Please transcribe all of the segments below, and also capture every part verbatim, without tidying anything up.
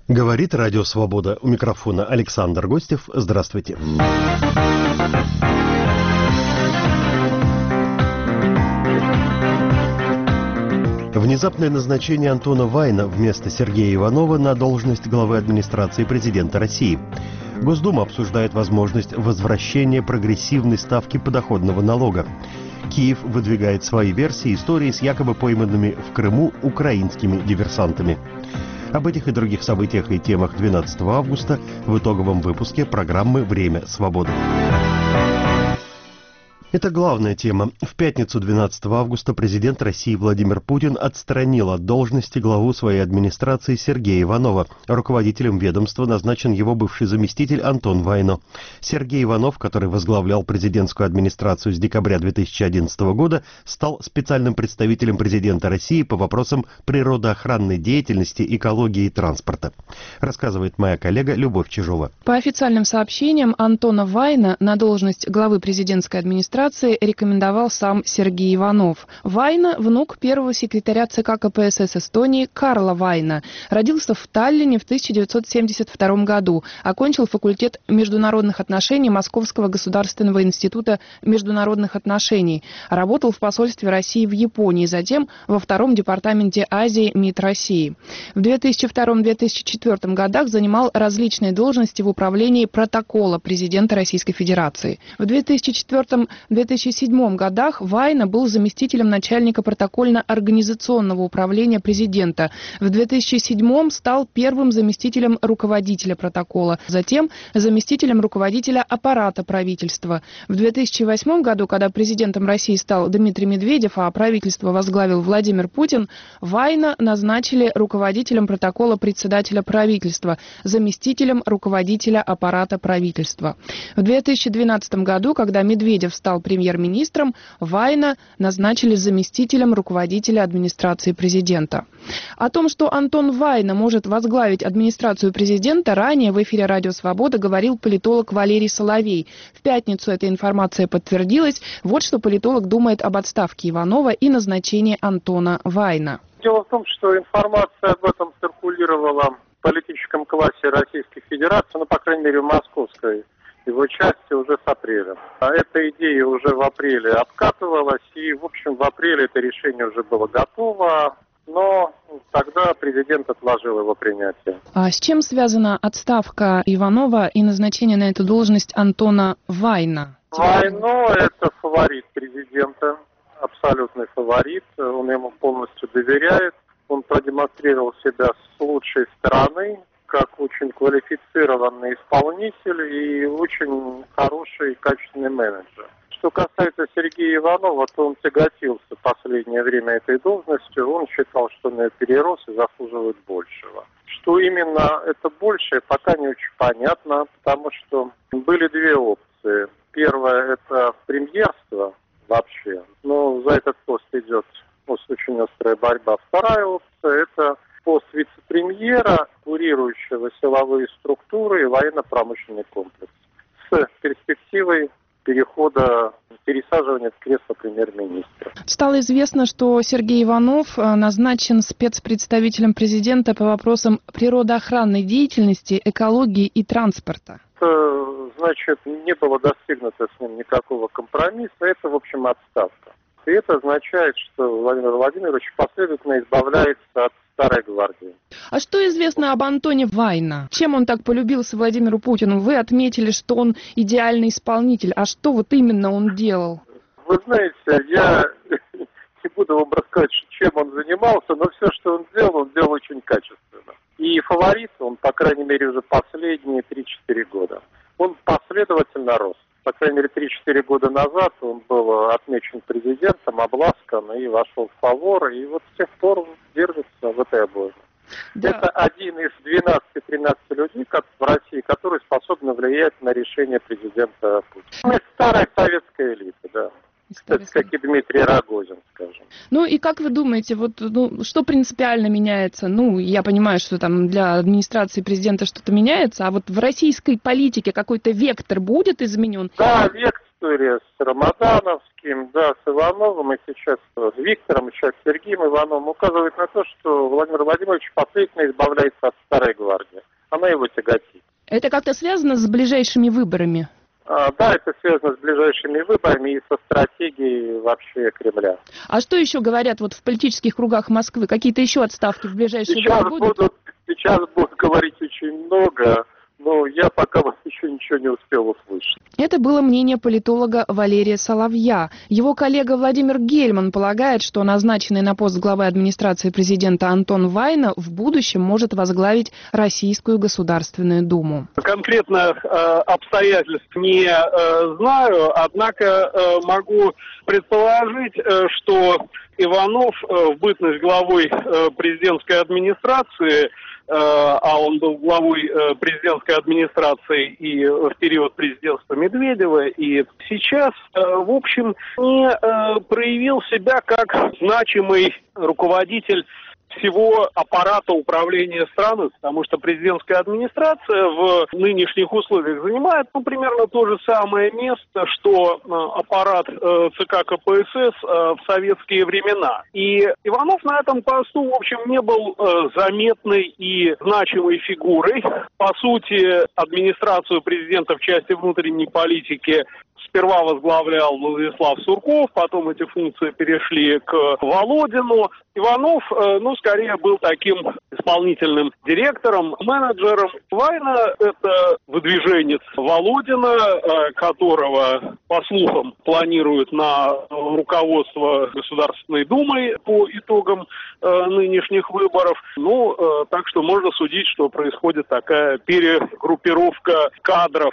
Говорит Радио Свобода. У микрофона Александр Гостев. Здравствуйте. Внезапное назначение Антона Вайна вместо Сергея Иванова на должность главы администрации президента России. Госдума обсуждает возможность возвращения прогрессивной ставки подоходного налога. Киев выдвигает свои версии истории с якобы пойманными в Крыму украинскими диверсантами. Об этих и других событиях и темах двенадцатого августа в итоговом выпуске программы «Время свободы». Это главная тема. В пятницу двенадцатого августа президент России Владимир Путин отстранил от должности главу своей администрации Сергея Иванова. Руководителем ведомства назначен его бывший заместитель Антон Вайно. Сергей Иванов, который возглавлял президентскую администрацию с декабря две тысячи одиннадцатого года, стал специальным представителем президента России по вопросам природоохранной деятельности, экологии и транспорта. Рассказывает моя коллега Любовь Чижова. По официальным сообщениям, Антона Вайна на должность главы президентской администрации рекомендовал сам Сергей Иванов. Вайна – внук первого секретаря ЦК КПСС Эстонии Карла Вайна. Родился в Таллине в тысяча девятьсот семьдесят втором году. Окончил факультет международных отношений Московского государственного института международных отношений. Работал в посольстве России в Японии, затем во втором департаменте Азии МИД России. В две тысячи втором — две тысячи четвёртом годах занимал различные должности в управлении протокола президента Российской Федерации. В две тысячи четвёртом — две тысячи седьмом годах Вайна был заместителем начальника протокольно-организационного управления президента. В две тысячи седьмом стал первым заместителем руководителя протокола, затем заместителем руководителя аппарата правительства. В две тысячи восьмом году, когда президентом России стал Дмитрий Медведев, а правительство возглавил Владимир Путин, Вайна назначили руководителем протокола председателя правительства, заместителем руководителя аппарата правительства. В две тысячи двенадцатом году, когда Медведев стал премьер-министром, Вайна назначили заместителем руководителя администрации президента. О том, что Антон Вайна может возглавить администрацию президента, ранее в эфире «Радио Свобода» говорил политолог Валерий Соловей. В пятницу эта информация подтвердилась. Вот что политолог думает об отставке Иванова и назначении Антона Вайна. Дело в том, что информация об этом циркулировала в политическом классе Российской Федерации, ну, по крайней мере, в московской его части уже с апреля. А эта идея уже в апреле откатывалась, и, в общем, в апреле это решение уже было готово, но тогда президент отложил его принятие. А с чем связана отставка Иванова и назначение на эту должность Антона Вайна? Вайно – это фаворит президента, абсолютный фаворит, он ему полностью доверяет, он продемонстрировал себя с лучшей стороны, как очень квалифицированный исполнитель и очень хороший и качественный менеджер. Что касается Сергея Иванова, то он тяготился в последнее время этой должностью, он считал, что он ее перерос и заслуживает большего. Что именно это большее, пока не очень понятно, потому что были две опции. Первая – это премьерство вообще, но за этот пост идет очень острая борьба. Вторая опция – это пост вице-премьера, курирующего силовые структуры и военно-промышленный комплекс, с перспективой перехода, пересаживания в кресло премьер-министра. Стало известно, что Сергей Иванов назначен спецпредставителем президента по вопросам природоохранной деятельности, экологии и транспорта. Это, значит, не было достигнуто с ним никакого компромисса, это, в общем, отставка. И это означает, что Владимир Владимирович последовательно избавляется от старой гвардии. А что известно об Антоне Вайна? Чем он так полюбился Владимиру Путину? Вы отметили, что он идеальный исполнитель. А что вот именно он делал? Вы знаете, я не буду вам рассказывать, чем он занимался, но все, что он сделал, он делал очень качественно. И фаворит он, по крайней мере, уже последние три-четыре года. Он последовательно рос. По крайней мере, три-четыре года назад он был отмечен президентом, обласкан и вошел в фавор, и вот с тех пор держится в этой обойме. Да. Это один из двенадцати-тринадцати людей как в России, которые способны влиять на решение президента Путина. Это старая советская элита, да. Кстати, как и Дмитрий Рогозин, скажем. Ну и как вы думаете, вот ну, что принципиально меняется? Ну, я понимаю, что там для администрации президента что-то меняется, а вот в российской политике какой-то вектор будет изменен? Да, вектор, история с Рамадановским, да, с Ивановым и сейчас с Виктором, сейчас с Сергеем Ивановым указывает на то, что Владимир Владимирович последовательно избавляется от старой гвардии. Она его тяготит. Это как-то связано с ближайшими выборами? А, да, это связано с ближайшими выборами и со стратегией вообще Кремля. А что еще говорят вот в политических кругах Москвы? Какие-то еще отставки в ближайшие сейчас годы будут? Будут, сейчас будут говорить очень много, но я пока вот еще ничего не успел услышать. Это было мнение политолога Валерия Соловья. Его коллега Владимир Гельман полагает, что назначенный на пост главы администрации президента Антон Вайна в будущем может возглавить Российскую Государственную Думу. Конкретно э, обстоятельств не э, знаю, однако э, могу предположить, э, что Иванов э, в бытность главой э, президентской администрации, а он был главой президентской администрации и в период президентства Медведева, и сейчас, в общем, не проявил себя как значимый руководитель всего аппарата управления страны, потому что президентская администрация в нынешних условиях занимает, ну, примерно то же самое место, что аппарат ЦК КПСС в советские времена. И Иванов на этом посту, в общем, не был заметной и значимой фигурой. По сути, администрацию президента в части внутренней политики сперва возглавлял Владислав Сурков, потом эти функции перешли к Володину. Иванов, ну, скорее был таким исполнительным директором, менеджером. Вайна – это выдвиженец Володина, которого, по слухам, планируют на руководство Государственной Думой по итогам нынешних выборов. Ну, так что можно судить, что происходит такая перегруппировка кадров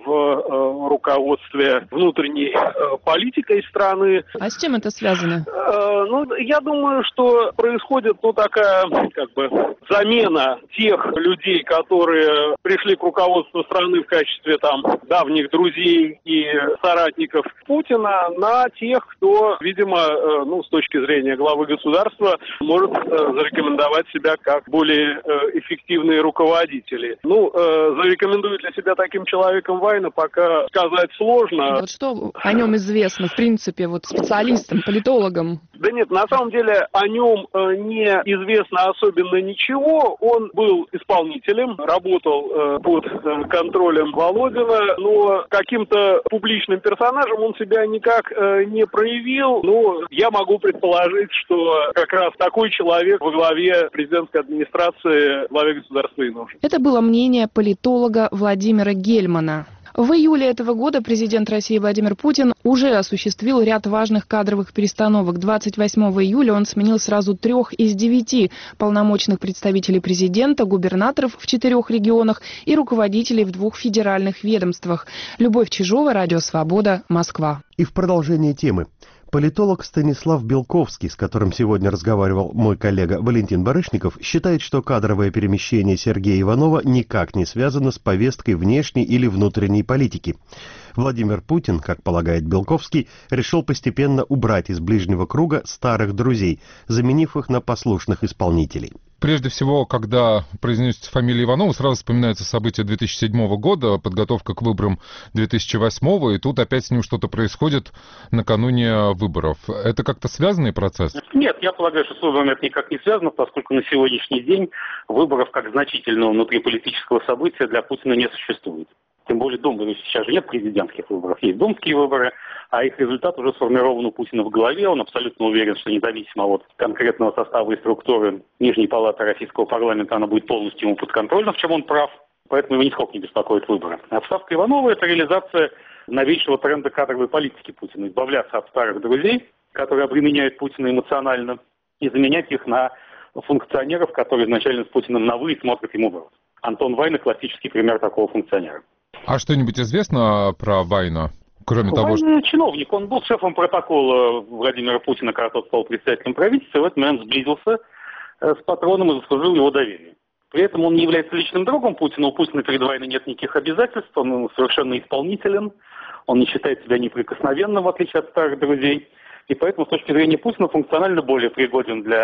в руководстве внутренней политикой страны. А с чем это связано? Ну, я думаю, что происходит, ну, такая, как бы, замена тех людей, которые пришли к руководству страны в качестве, там, давних друзей и соратников Путина, на тех, кто, видимо, ну, с точки зрения главы государства, может зарекомендовать себя как более эффективные руководители. Ну, зарекомендует ли себя таким человеком Вайна, пока сказать сложно. Вот что о нем известно, в принципе, вот специалистам, политологам? Да нет, на самом деле о нем не известно особенно ничего. Он был исполнителем, работал под контролем Володина, но каким-то публичным персонажем он себя никак не проявил. Но я могу предположить, что как раз такой человек во главе президентской администрации, главе государства и нужен. Это было мнение политолога Владимира Гельмана. В июле этого года президент России Владимир Путин уже осуществил ряд важных кадровых перестановок. двадцать восьмого июля он сменил сразу трех из девяти полномочных представителей президента, губернаторов в четырех регионах и руководителей в двух федеральных ведомствах. Любовь Чижова, Радио Свобода, Москва. И в продолжение темы. Политолог Станислав Белковский, с которым сегодня разговаривал мой коллега Валентин Барышников, считает, что кадровое перемещение Сергея Иванова никак не связано с повесткой внешней или внутренней политики. Владимир Путин, как полагает Белковский, решил постепенно убрать из ближнего круга старых друзей, заменив их на послушных исполнителей. Прежде всего, когда произносится фамилия Иванова, сразу вспоминаются события две тысячи седьмого года, подготовка к выборам две тысячи восьмого, и тут опять с ним что-то происходит накануне выборов. Это как-то связанный процесс? Нет, я полагаю, что с выборами это никак не связано, поскольку на сегодняшний день выборов как значительного внутриполитического события для Путина не существует. Тем более думаю, сейчас же нет президентских выборов, есть думские выборы, а их результат уже сформирован у Путина в голове. Он абсолютно уверен, что независимо от конкретного состава и структуры Нижней палаты российского парламента она будет полностью ему подконтрольна, в чем он прав. Поэтому его нисколько не беспокоит выборы. Отставка Иванова – это реализация новейшего тренда кадровой политики Путина. Избавляться от старых друзей, которые обременяют Путина эмоционально, и заменять их на функционеров, которые изначально с Путиным на «вы» и смотрят ему в рот. Антон Вайна – классический пример такого функционера. А что-нибудь известно про Вайна? Кроме того, что... Он чиновник, он был шефом протокола Владимира Путина, когда тот стал председателем правительства, и в этот момент сблизился с патроном и заслужил его доверие. При этом он не является личным другом Путина, у Путина перед Вайной нет никаких обязательств, он совершенно исполнителен, он не считает себя неприкосновенным, в отличие от старых друзей, и поэтому с точки зрения Путина функционально более пригоден для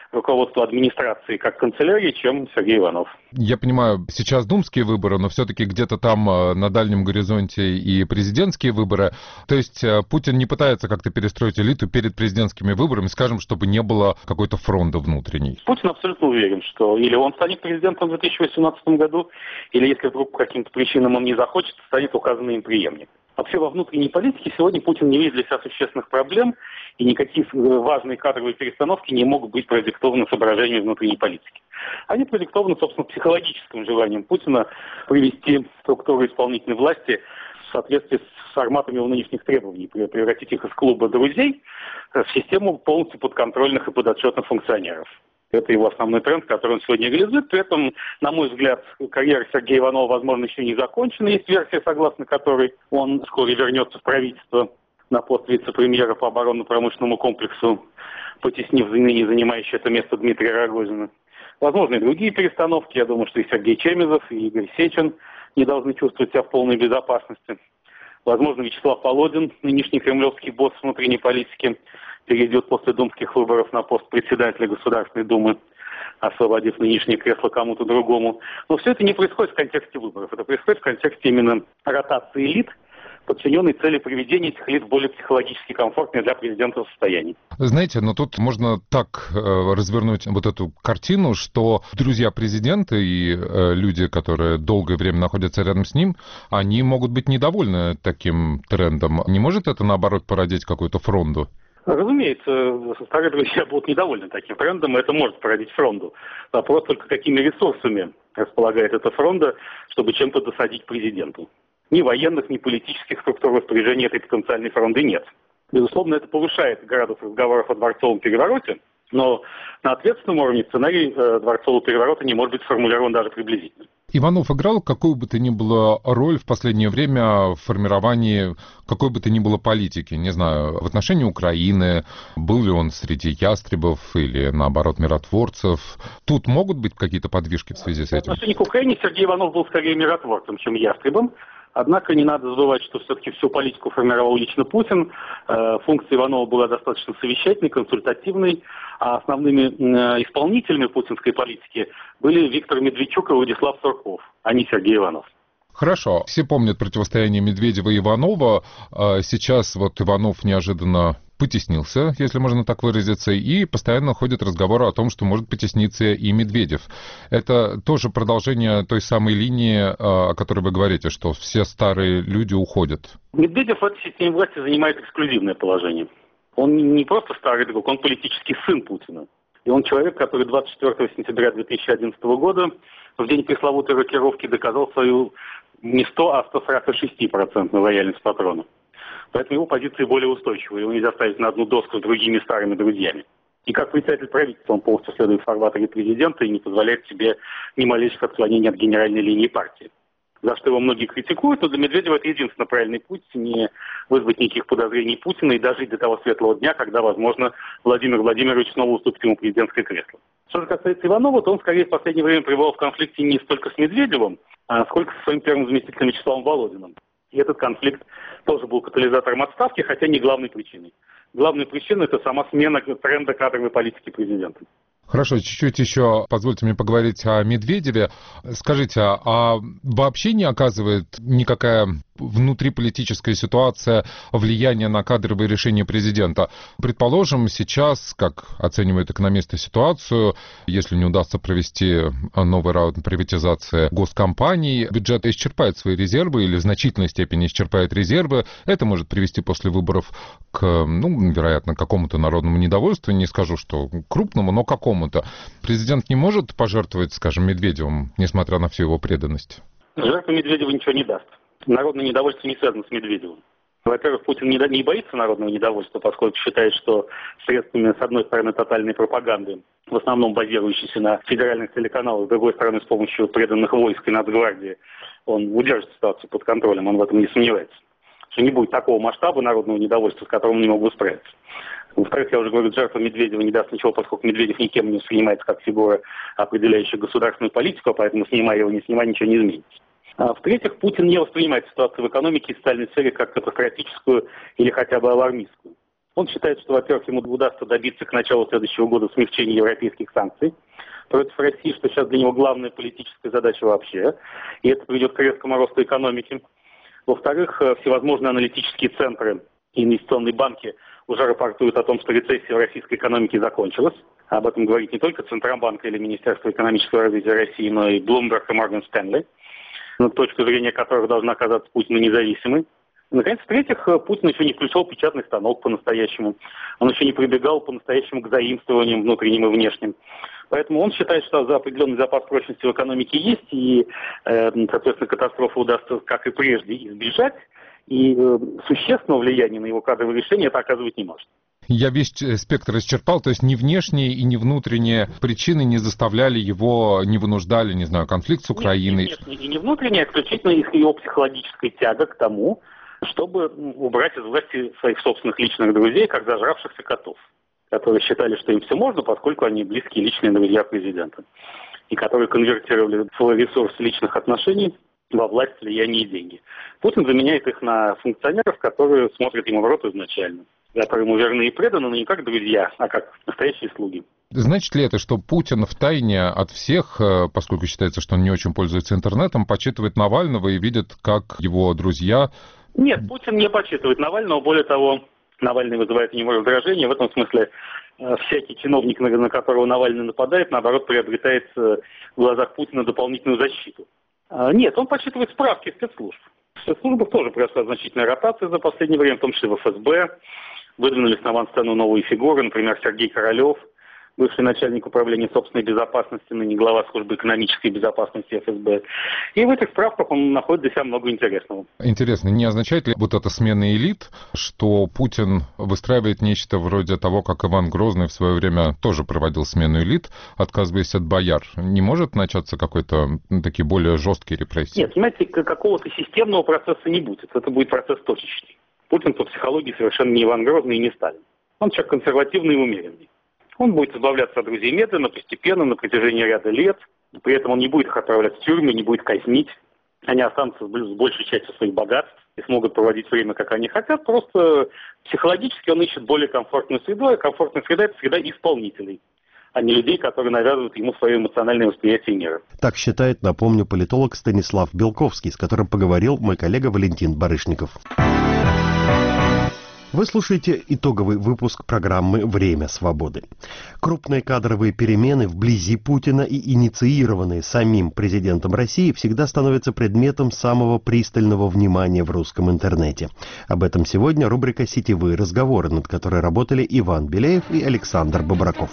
руководству администрации как канцелярии, чем Сергей Иванов. Я понимаю, сейчас думские выборы, но все-таки где-то там на дальнем горизонте и президентские выборы. То есть Путин не пытается как-то перестроить элиту перед президентскими выборами, скажем, чтобы не было какой-то фронта внутренней. Путин абсолютно уверен, что или он станет президентом в две тысячи восемнадцатом году, или если вдруг по каким-то причинам он не захочет, станет указанный им преемник. Вообще во внутренней политике сегодня Путин не видит для себя существенных проблем, и никакие важные кадровые перестановки не могут быть продиктованы соображениями внутренней политики. Они продиктованы, собственно, психологическим желанием Путина привести структуру исполнительной власти в соответствии с форматами его нынешних требований, превратить их из клуба друзей в систему полностью подконтрольных и подотчетных функционеров. Это его основной тренд, который он сегодня реализует. При этом, на мой взгляд, карьера Сергея Иванова, возможно, еще не закончена. Есть версия, согласно которой он вскоре вернется в правительство на пост вице-премьера по оборонно-промышленному комплексу, потеснив ныне занимающий это место Дмитрия Рогозина. Возможно, и другие перестановки. Я думаю, что и Сергей Чемезов, и Игорь Сечин не должны чувствовать себя в полной безопасности. Возможно, Вячеслав Володин, нынешний кремлевский босс внутренней политики, перейдет после думских выборов на пост председателя Государственной Думы, освободив нынешнее кресло кому-то другому. Но все это не происходит в контексте выборов. Это происходит в контексте именно ротации элит, подчиненной цели приведения этих лиц в более психологически комфортное для президента состояние. Знаете, но тут можно так э, развернуть вот эту картину, что друзья президента и э, люди, которые долгое время находятся рядом с ним, они могут быть недовольны таким трендом. Не может это, наоборот, породить какую-то фронту? Разумеется, старые друзья будут недовольны таким фрондом, и это может породить фронту. Вопрос только, какими ресурсами располагает эта фронта, чтобы чем-то досадить президенту. Ни военных, ни политических структур распоряжения этой потенциальной фронты нет. Безусловно, это повышает градус разговоров о дворцовом перевороте, но на ответственном уровне сценарий э, дворцового переворота не может быть сформулирован даже приблизительно. Иванов играл какую бы то ни было роль в последнее время в формировании какой бы то ни было политики, не знаю, в отношении Украины, был ли он среди ястребов или, наоборот, миротворцев? Тут могут быть какие-то подвижки в связи с этим? В отношении к Украине Сергей Иванов был скорее миротворцем, чем ястребом. Однако не надо забывать, что все-таки всю политику формировал лично Путин. Функция Иванова была достаточно совещательной, консультативной. А основными исполнителями путинской политики были Виктор Медведчук и Владислав Сурков, а не Сергей Иванов. Хорошо. Все помнят противостояние Медведева и Иванова. Сейчас вот Иванов неожиданно потеснился, если можно так выразиться, и постоянно ходит разговор о том, что может потесниться и Медведев. Это тоже продолжение той самой линии, о которой вы говорите, что все старые люди уходят. Медведев в этой системе власти занимает эксклюзивное положение. Он не просто старый друг, он политический сын Путина. И он человек, который двадцать четвёртого сентября две тысячи одиннадцатого года, в день пресловутой рокировки, доказал свою не сто, а сто сорок шесть процентов лояльность патрона. Поэтому его позиции более устойчивые, его нельзя ставить на одну доску с другими старыми друзьями. И как председатель правительства он полностью следует фарватере президента и не позволяет себе ни малейших отклонений от генеральной линии партии. За что его многие критикуют, но для Медведева это единственно правильный путь, не вызвать никаких подозрений Путина и дожить до того светлого дня, когда, возможно, Владимир Владимирович снова уступит ему президентское кресло. Что же касается Иванова, то он скорее в последнее время пребывал в конфликте не столько с Медведевым, а сколько со своим первым заместителем Вячеславом Володиным. И этот конфликт тоже был катализатором отставки, хотя не главной причиной. Главная причина – это сама смена тренда кадровой политики президента. Хорошо, чуть-чуть еще позвольте мне поговорить о Медведеве. Скажите, а вообще не оказывает никакая внутриполитическая ситуация влияния на кадровые решения президента? Предположим, сейчас, как оценивают экономисты ситуацию, если не удастся провести новый раунд приватизации госкомпаний, бюджет исчерпает свои резервы или в значительной степени исчерпает резервы. Это может привести после выборов к, ну, вероятно, какому-то народному недовольству. Не скажу, что крупному, но какому-то. Президент не может пожертвовать, скажем, Медведевым, несмотря на всю его преданность? Жертва Медведева ничего не даст. Народное недовольство не связано с Медведевым. Во-первых, Путин не, не боится народного недовольства, поскольку считает, что средствами, с одной стороны, тотальной пропаганды, в основном базирующейся на федеральных телеканалах, с другой стороны, с помощью преданных войск и Нацгвардии, он удержит ситуацию под контролем, он в этом не сомневается. Что не будет такого масштаба народного недовольства, с которым не могут справиться. Во-вторых, я уже говорю, жертва Медведева не даст ничего, поскольку Медведев никем не воспринимается как фигура, определяющая государственную политику, поэтому, снимая его, не снимая, ничего не изменится. А в-третьих, Путин не воспринимает ситуацию в экономике и социальной сфере как катастрофическую или хотя бы алармистскую. Он считает, что, во-первых, ему удастся добиться к началу следующего года смягчения европейских санкций против России, что сейчас для него главная политическая задача вообще, и это приведет к резкому росту экономики. Во-вторых, всевозможные аналитические центры и инвестиционные банки уже рапортуют о том, что рецессия в российской экономике закончилась. Об этом говорит не только Центробанк или Министерство экономического развития России, но и Bloomberg и Morgan Stanley, на точку зрения которых должна оказаться Путин независимой. И, наконец, в-третьих, Путин еще не включал печатный станок по-настоящему. Он еще не прибегал по-настоящему к заимствованиям внутренним и внешним. Поэтому он считает, что за определенный запас прочности в экономике есть, и, э, соответственно, катастрофу удастся, как и прежде, избежать, и э, существенного влияния на его кадровые решения это оказывать не может. Я весь спектр исчерпал, то есть ни внешние и ни внутренние причины не заставляли его, не вынуждали, не знаю, конфликт с Украиной. Нет, ни внешние и не внутренние, а исключительно его психологическая тяга к тому, чтобы убрать из власти своих собственных личных друзей, как зажравшихся котов, которые считали, что им все можно, поскольку они близкие личные друзья президента, и которые конвертировали свой ресурс личных отношений во власть, влияние и деньги. Путин заменяет их на функционеров, которые смотрят ему в рот изначально, которые ему верны и преданы, но не как друзья, а как настоящие слуги. Значит ли это, что Путин втайне от всех, поскольку считается, что он не очень пользуется интернетом, почитывает Навального и видит, как его друзья... Нет, Путин не почитывает Навального, более того, Навальный вызывает у него раздражение. В этом смысле всякий чиновник, на которого Навальный нападает, наоборот, приобретает в глазах Путина дополнительную защиту. Нет, он почитывает справки спецслужб. В спецслужбах тоже произошла значительная ротация за последнее время, в том числе в эф эс бэ. Выдвинулись на авансцену новые фигуры, например, Сергей Королев, бывший начальник управления собственной безопасности, ныне глава службы экономической безопасности эф эс бэ. И в этих справках он находит для себя много интересного. Интересно, не означает ли вот эта смена элит, что Путин выстраивает нечто вроде того, как Иван Грозный в свое время тоже проводил смену элит, отказываясь от бояр? Не может начаться какой-то, ну, такие более жесткие репрессии? Нет, понимаете, какого-то системного процесса не будет. Это будет процесс точечный. Путин по психологии совершенно не Иван Грозный и не Сталин. Он человек консервативный и умеренный. Он будет избавляться от друзей медленно, постепенно, на протяжении ряда лет. При этом он не будет их отправлять в тюрьмы, не будет казнить. Они останутся с большей частью своих богатств и смогут проводить время, как они хотят. Просто психологически он ищет более комфортную среду, а комфортная среда – это среда исполнителей, а не людей, которые навязывают ему свое эмоциональное восприятие мира. Так считает, напомню, политолог Станислав Белковский, с которым поговорил мой коллега Валентин Барышников. Вы слушаете итоговый выпуск программы «Время свободы». Крупные кадровые перемены вблизи Путина и инициированные самим президентом России всегда становятся предметом самого пристального внимания в русском интернете. Об этом сегодня рубрика «Сетевые разговоры», над которой работали Иван Беляев и Александр Бобраков.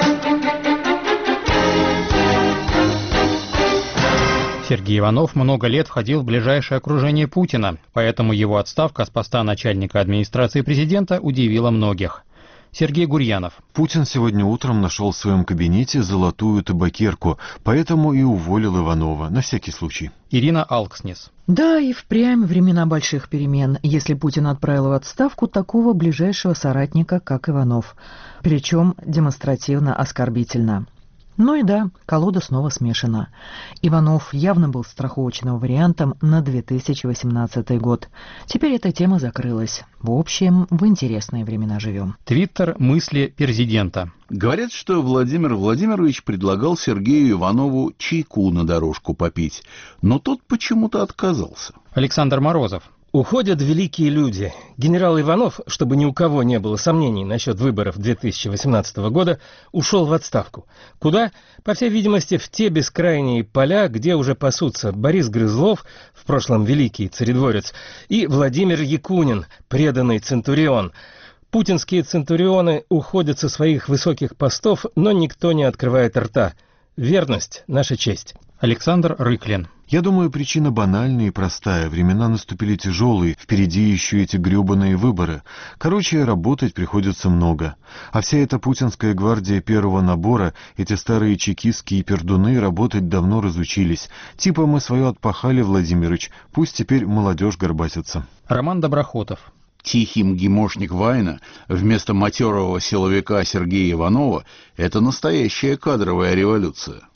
Сергей Иванов много лет входил в ближайшее окружение Путина, поэтому его отставка с поста начальника администрации президента удивила многих. Сергей Гурьянов. Путин сегодня утром нашел в своем кабинете золотую табакерку, поэтому и уволил Иванова, на всякий случай. Ирина Алкснис. Да, и впрямь времена больших перемен, если Путин отправил в отставку такого ближайшего соратника, как Иванов. Причем демонстративно оскорбительно. Ну и да, колода снова смешана. Иванов явно был страховочным вариантом на две тысячи восемнадцатый год. Теперь эта тема закрылась. В общем, в интересные времена живем. Твиттер «Мысли президента». Говорят, что Владимир Владимирович предлагал Сергею Иванову чайку на дорожку попить, но тот почему-то отказался. Александр Морозов. Уходят великие люди. Генерал Иванов, чтобы ни у кого не было сомнений насчет выборов две тысячи восемнадцатого года, ушел в отставку. Куда? По всей видимости, в те бескрайние поля, где уже пасутся Борис Грызлов, в прошлом великий царедворец, и Владимир Якунин, преданный центурион. Путинские центурионы уходят со своих высоких постов, но никто не открывает рта. Верность – наша честь. Александр Рыклин. Я думаю, причина банальная и простая. Времена наступили тяжелые, впереди еще эти гребаные выборы. Короче, работать приходится много. А вся эта путинская гвардия первого набора, эти старые чекистские пердуны работать давно разучились. Типа мы свое отпахали, Владимирыч, пусть теперь молодежь горбатится. Роман Доброхотов. Тихий МГИМОшник Вайна вместо матерого силовика Сергея Иванова – это настоящая кадровая революция.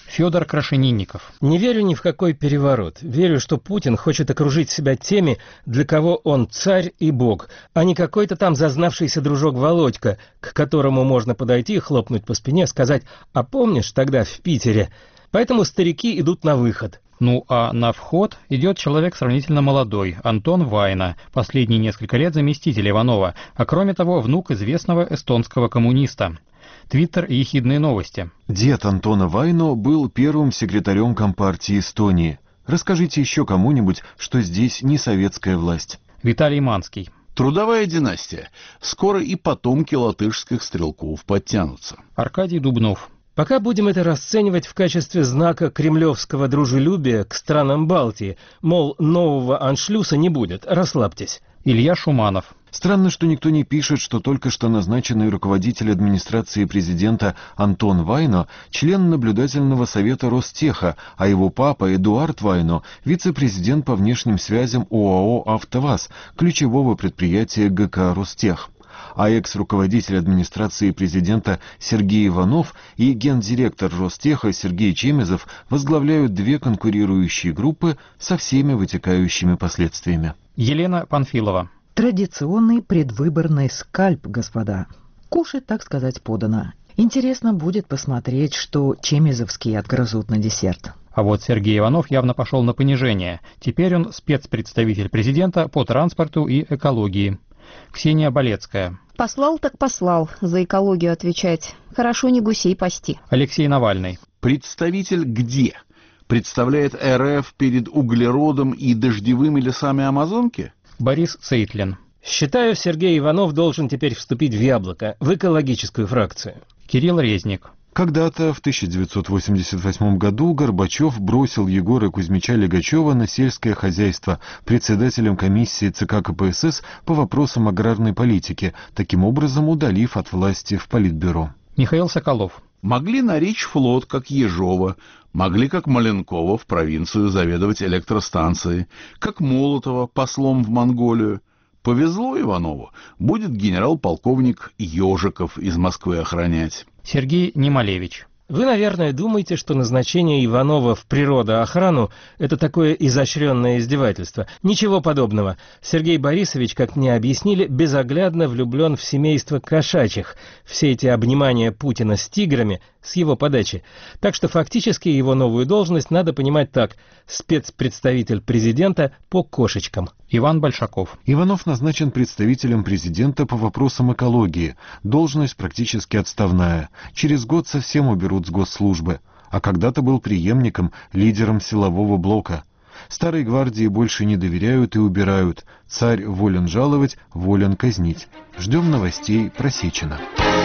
Федор Крашенинников. Не верю ни в какой переворот. Верю, что Путин хочет окружить себя теми, для кого он царь и бог, а не какой-то там зазнавшийся дружок Володька, к которому можно подойти, хлопнуть по спине, сказать: «А помнишь тогда в Питере?» Поэтому старики идут на выход. Ну а на вход идет человек сравнительно молодой, Антон Вайна, последние несколько лет заместитель Иванова, а кроме того внук известного эстонского коммуниста. Твиттер и ехидные новости. Дед Антона Вайно был первым секретарем Компартии Эстонии. Расскажите еще кому-нибудь, что здесь не советская власть. Виталий Манский. Трудовая династия. Скоро и потомки латышских стрелков подтянутся. Аркадий Дубнов. Пока будем это расценивать в качестве знака кремлевского дружелюбия к странам Балтии, мол, нового аншлюса не будет, расслабьтесь. Илья Шуманов. Странно, что никто не пишет, что только что назначенный руководитель администрации президента Антон Вайно – член наблюдательного совета Ростеха, а его папа Эдуард Вайно – вице-президент по внешним связям ОАО «АвтоВАЗ», ключевого предприятия ГК «Ростех». А экс-руководитель администрации президента Сергей Иванов и гендиректор Ростеха Сергей Чемезов возглавляют две конкурирующие группы со всеми вытекающими последствиями. Елена Панфилова. Традиционный предвыборный скальп, господа. Кушать, так сказать, подано. Интересно будет посмотреть, что чемезовские отгрызут на десерт. А вот Сергей Иванов явно пошел на понижение. Теперь он спецпредставитель президента по транспорту и экологии. Ксения Болецкая. Послал так послал, за экологию отвечать. Хорошо не гусей пасти. Алексей Навальный. Представитель где? Представляет РФ перед углеродом и дождевыми лесами Амазонки? Борис Цейтлин. Считаю, Сергей Иванов должен теперь вступить в яблоко, в экологическую фракцию. Кирилл Резник. Когда-то, в тысяча девятьсот восемьдесят восьмом году, Горбачев бросил Егора Кузьмича Легачева на сельское хозяйство председателем комиссии ЦК КПСС по вопросам аграрной политики, таким образом удалив от власти в Политбюро. Михаил Соколов. Могли наречь флот, как Ежова, могли, как Маленкова, в провинцию заведовать электростанцией, как Молотова послом в Монголию. Повезло Иванову, будет генерал-полковник Ежиков из Москвы охранять. Сергей Немалевич. Вы, наверное, думаете, что назначение Иванова в природоохрану – это такое изощренное издевательство. Ничего подобного. Сергей Борисович, как мне объяснили, безоглядно влюблен в семейство кошачьих. Все эти обнимания Путина с тиграми с его подачи. Так что фактически его новую должность надо понимать так – спецпредставитель президента по кошечкам. Иван Большаков. Иванов назначен представителем президента по вопросам экологии. Должность практически отставная. Через год совсем уберут с госслужбы. А когда-то был преемником, лидером силового блока. Старой гвардии больше не доверяют и убирают. Царь волен жаловать, волен казнить. Ждем новостей про Сечина.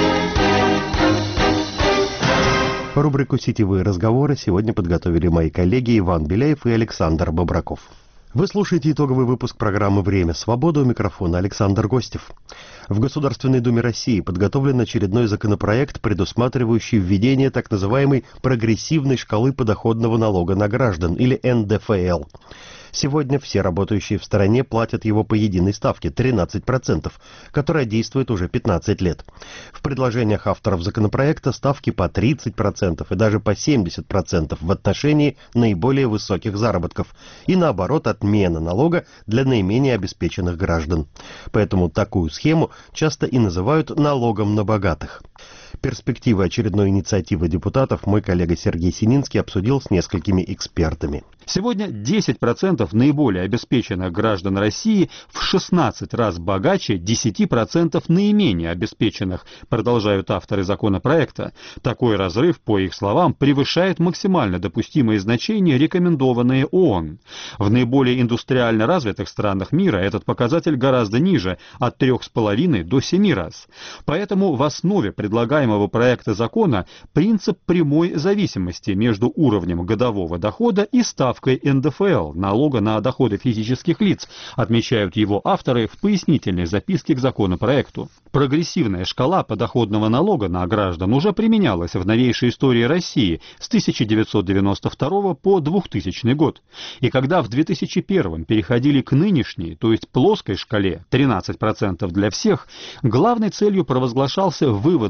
Рубрику «Сетевые разговоры» сегодня подготовили мои коллеги Иван Беляев и Александр Бобраков. Вы слушаете итоговый выпуск программы «Время свободы», у микрофона Александр Гостев. В Государственной Думе России подготовлен очередной законопроект, предусматривающий введение так называемой прогрессивной шкалы подоходного налога на граждан, или эн дэ эф эл. Сегодня все работающие в стране платят его по единой ставке тринадцать процентов, которая действует уже пятнадцать лет. В предложениях авторов законопроекта ставки по тридцать процентов и даже по семьдесят процентов в отношении наиболее высоких заработков и, наоборот, отмена налога для наименее обеспеченных граждан. Поэтому такую схему часто и называют налогом на богатых. Перспективы очередной инициативы депутатов мой коллега Сергей Сининский обсудил с несколькими экспертами. Сегодня десять процентов наиболее обеспеченных граждан России в шестнадцать раз богаче десять процентов наименее обеспеченных, продолжают авторы законопроекта. Такой разрыв, по их словам, превышает максимально допустимые значения, рекомендованные ООН. В наиболее индустриально развитых странах мира этот показатель гораздо ниже, от трёх с половиной до семи раз. Поэтому в основе предлагаемого проекта закона принцип прямой зависимости между уровнем годового дохода и ставкой эн дэ эф эл, налога на доходы физических лиц, отмечают его авторы в пояснительной записке к законопроекту. Прогрессивная шкала подоходного налога на граждан уже применялась в новейшей истории России с тысяча девятьсот девяносто второго по двухтысячный год. И когда в две тысячи первом переходили к нынешней, то есть плоской шкале тринадцать процентов для всех, главной целью провозглашался вывод зарплат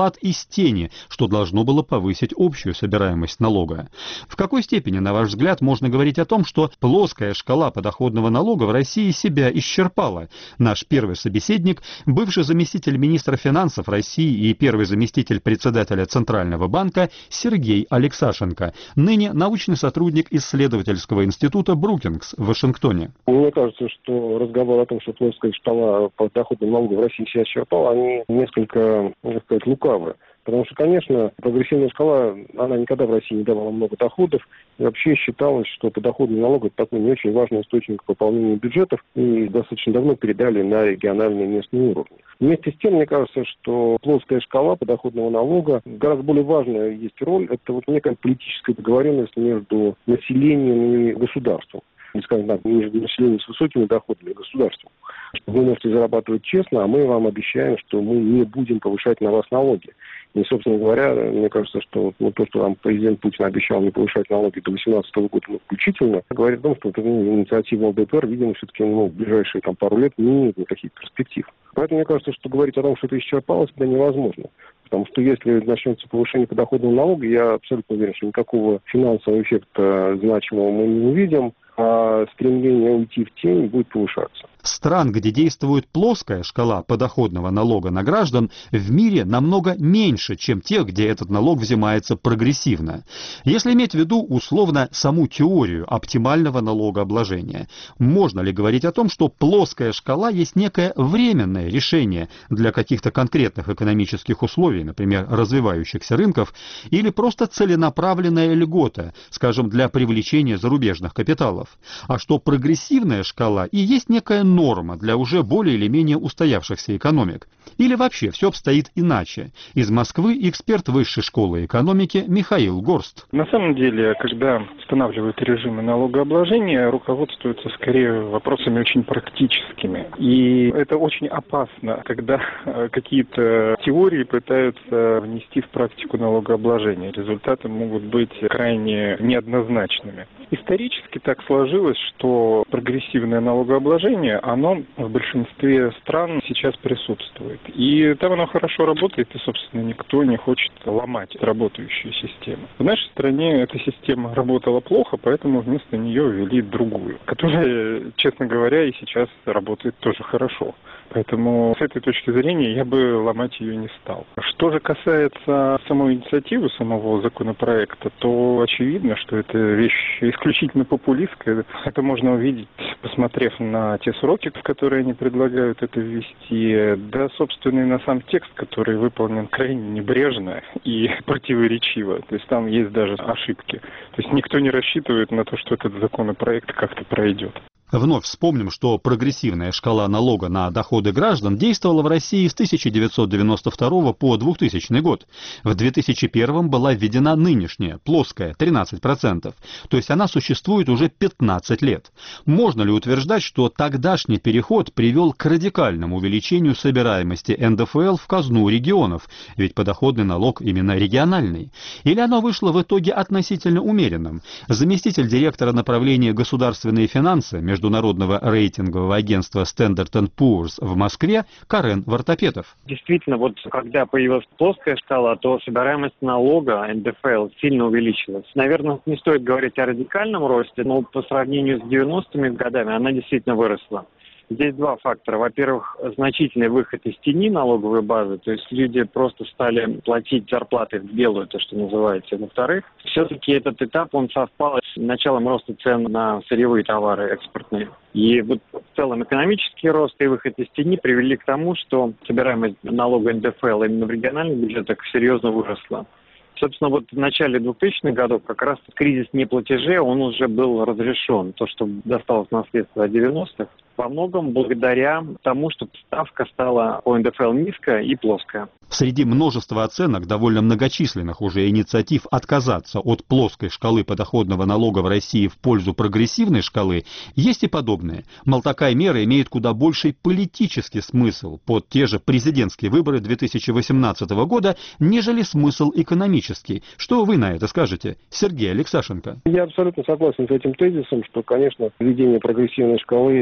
вклад из тени, что должно было повысить общую собираемость налога. В какой степени, на ваш взгляд, можно говорить о том, что плоская шкала подоходного налога в России себя исчерпала? Наш первый собеседник, бывший заместитель министра финансов России и первый заместитель председателя Центрального банка Сергей Алексашенко, ныне научный сотрудник исследовательского института Брукингс в Вашингтоне. Мне кажется, что разговор о том, что плоская шкала подоходного налога в России себя исчерпала, они несколько, можно сказать, лукавы. Потому что, конечно, прогрессивная шкала, она никогда в России не давала много доходов. И вообще считалось, что подоходный налог – это такой не очень важный источник пополнения бюджетов. И достаточно давно передали на региональные и местные уровни. Вместе с тем, мне кажется, что плоская шкала подоходного налога гораздо более важная есть роль. Это вот некая политическая договоренность между населением и государством. Не скажем так, между населением с высокими доходами и государством. Вы можете зарабатывать честно, а мы вам обещаем, что мы не будем повышать на вас налоги. И, собственно говоря, мне кажется, что ну, то, что нам президент Путин обещал не повышать налоги до две тысячи восемнадцатого года ну, включительно, говорит о том, что ну, инициатива ЛДПР, видимо, все-таки ну, в ближайшие там, пару лет не имеет никаких перспектив. Поэтому мне кажется, что говорить о том, что это исчерпалось, это невозможно. Потому что если начнется повышение подоходного налога, я абсолютно уверен, что никакого финансового эффекта значимого мы не увидим, а стремление уйти в тень будет повышаться. Стран, где действует плоская шкала подоходного налога на граждан, в мире намного меньше, чем тех, где этот налог взимается прогрессивно. Если иметь в виду условно саму теорию оптимального налогообложения, можно ли говорить о том, что плоская шкала есть некое временное решение для каких-то конкретных экономических условий, например, развивающихся рынков, или просто целенаправленная льгота, скажем, для привлечения зарубежных капиталов, а что прогрессивная шкала и есть некая норма для уже более или менее устоявшихся экономик? Или вообще все обстоит иначе? Из Москвы эксперт Высшей школы экономики Михаил Горст. На самом деле, когда устанавливают режимы налогообложения, руководствуются скорее вопросами очень практическими. И это очень опасно, когда какие-то теории пытаются внести в практику налогообложения. Результаты могут быть крайне неоднозначными. Исторически так сложилось, что прогрессивное налогообложение, оно в большинстве стран сейчас присутствует. И там оно хорошо работает, и, собственно, никто не хочет ломать работающую систему. В нашей стране эта система работала плохо, поэтому вместо нее ввели другую, которая, честно говоря, и сейчас работает тоже хорошо. Поэтому с этой точки зрения я бы ломать ее не стал. Что же касается самой инициативы, самого законопроекта, то очевидно, что это вещь исключительно популистская. Это можно увидеть, посмотрев на те сроки, в которые они предлагают это ввести, да, собственно, и на сам текст, который выполнен крайне небрежно и противоречиво. То есть там есть даже ошибки. То есть никто не рассчитывает на то, что этот законопроект как-то пройдет. Вновь вспомним, что прогрессивная шкала налога на доходы граждан действовала в России с тысяча девятьсот девяносто второго по двухтысячный год. В две тысячи первом была введена нынешняя, плоская, тринадцать процентов. То есть она существует уже пятнадцать лет. Можно ли утверждать, что тогдашний переход привел к радикальному увеличению собираемости эн дэ эф эл в казну регионов? Ведь подоходный налог именно региональный. Или оно вышло в итоге относительно умеренным? Заместитель директора направления государственные финансы международного рейтингового агентства Standard энд Poor's в Москве Карен Вартопетов. Действительно, вот когда появилась плоская шкала, то собираемость налога эн дэ эф эл сильно увеличилась. Наверное, не стоит говорить о радикальном росте, но по сравнению с девяностыми годами она действительно выросла. Здесь два фактора. Во-первых, значительный выход из тени налоговой базы, то есть люди просто стали платить зарплаты в белую, то, что называется. Во-вторых, все-таки этот этап, он совпал с началом роста цен на сырьевые товары экспортные. И вот в целом экономический рост и выход из тени привели к тому, что собираемость налога эн дэ эф эл именно в региональных бюджетах серьезно выросла. Собственно, вот в начале двухтысячных годов как раз кризис неплатежей, он уже был разрешен. То, что досталось наследство от девяностых, во многом благодаря тому, что ставка стала по эн дэ эф эл низкая и плоская. Среди множества оценок довольно многочисленных уже инициатив отказаться от плоской шкалы подоходного налога в России в пользу прогрессивной шкалы есть и подобные. Мол, такая мера имеет куда больший политический смысл под те же президентские выборы две тысячи восемнадцатого года, нежели смысл экономический. Что вы на это скажете, Сергей Алексашенко? Я абсолютно согласен с этим тезисом, что, конечно, введение прогрессивной шкалы явилось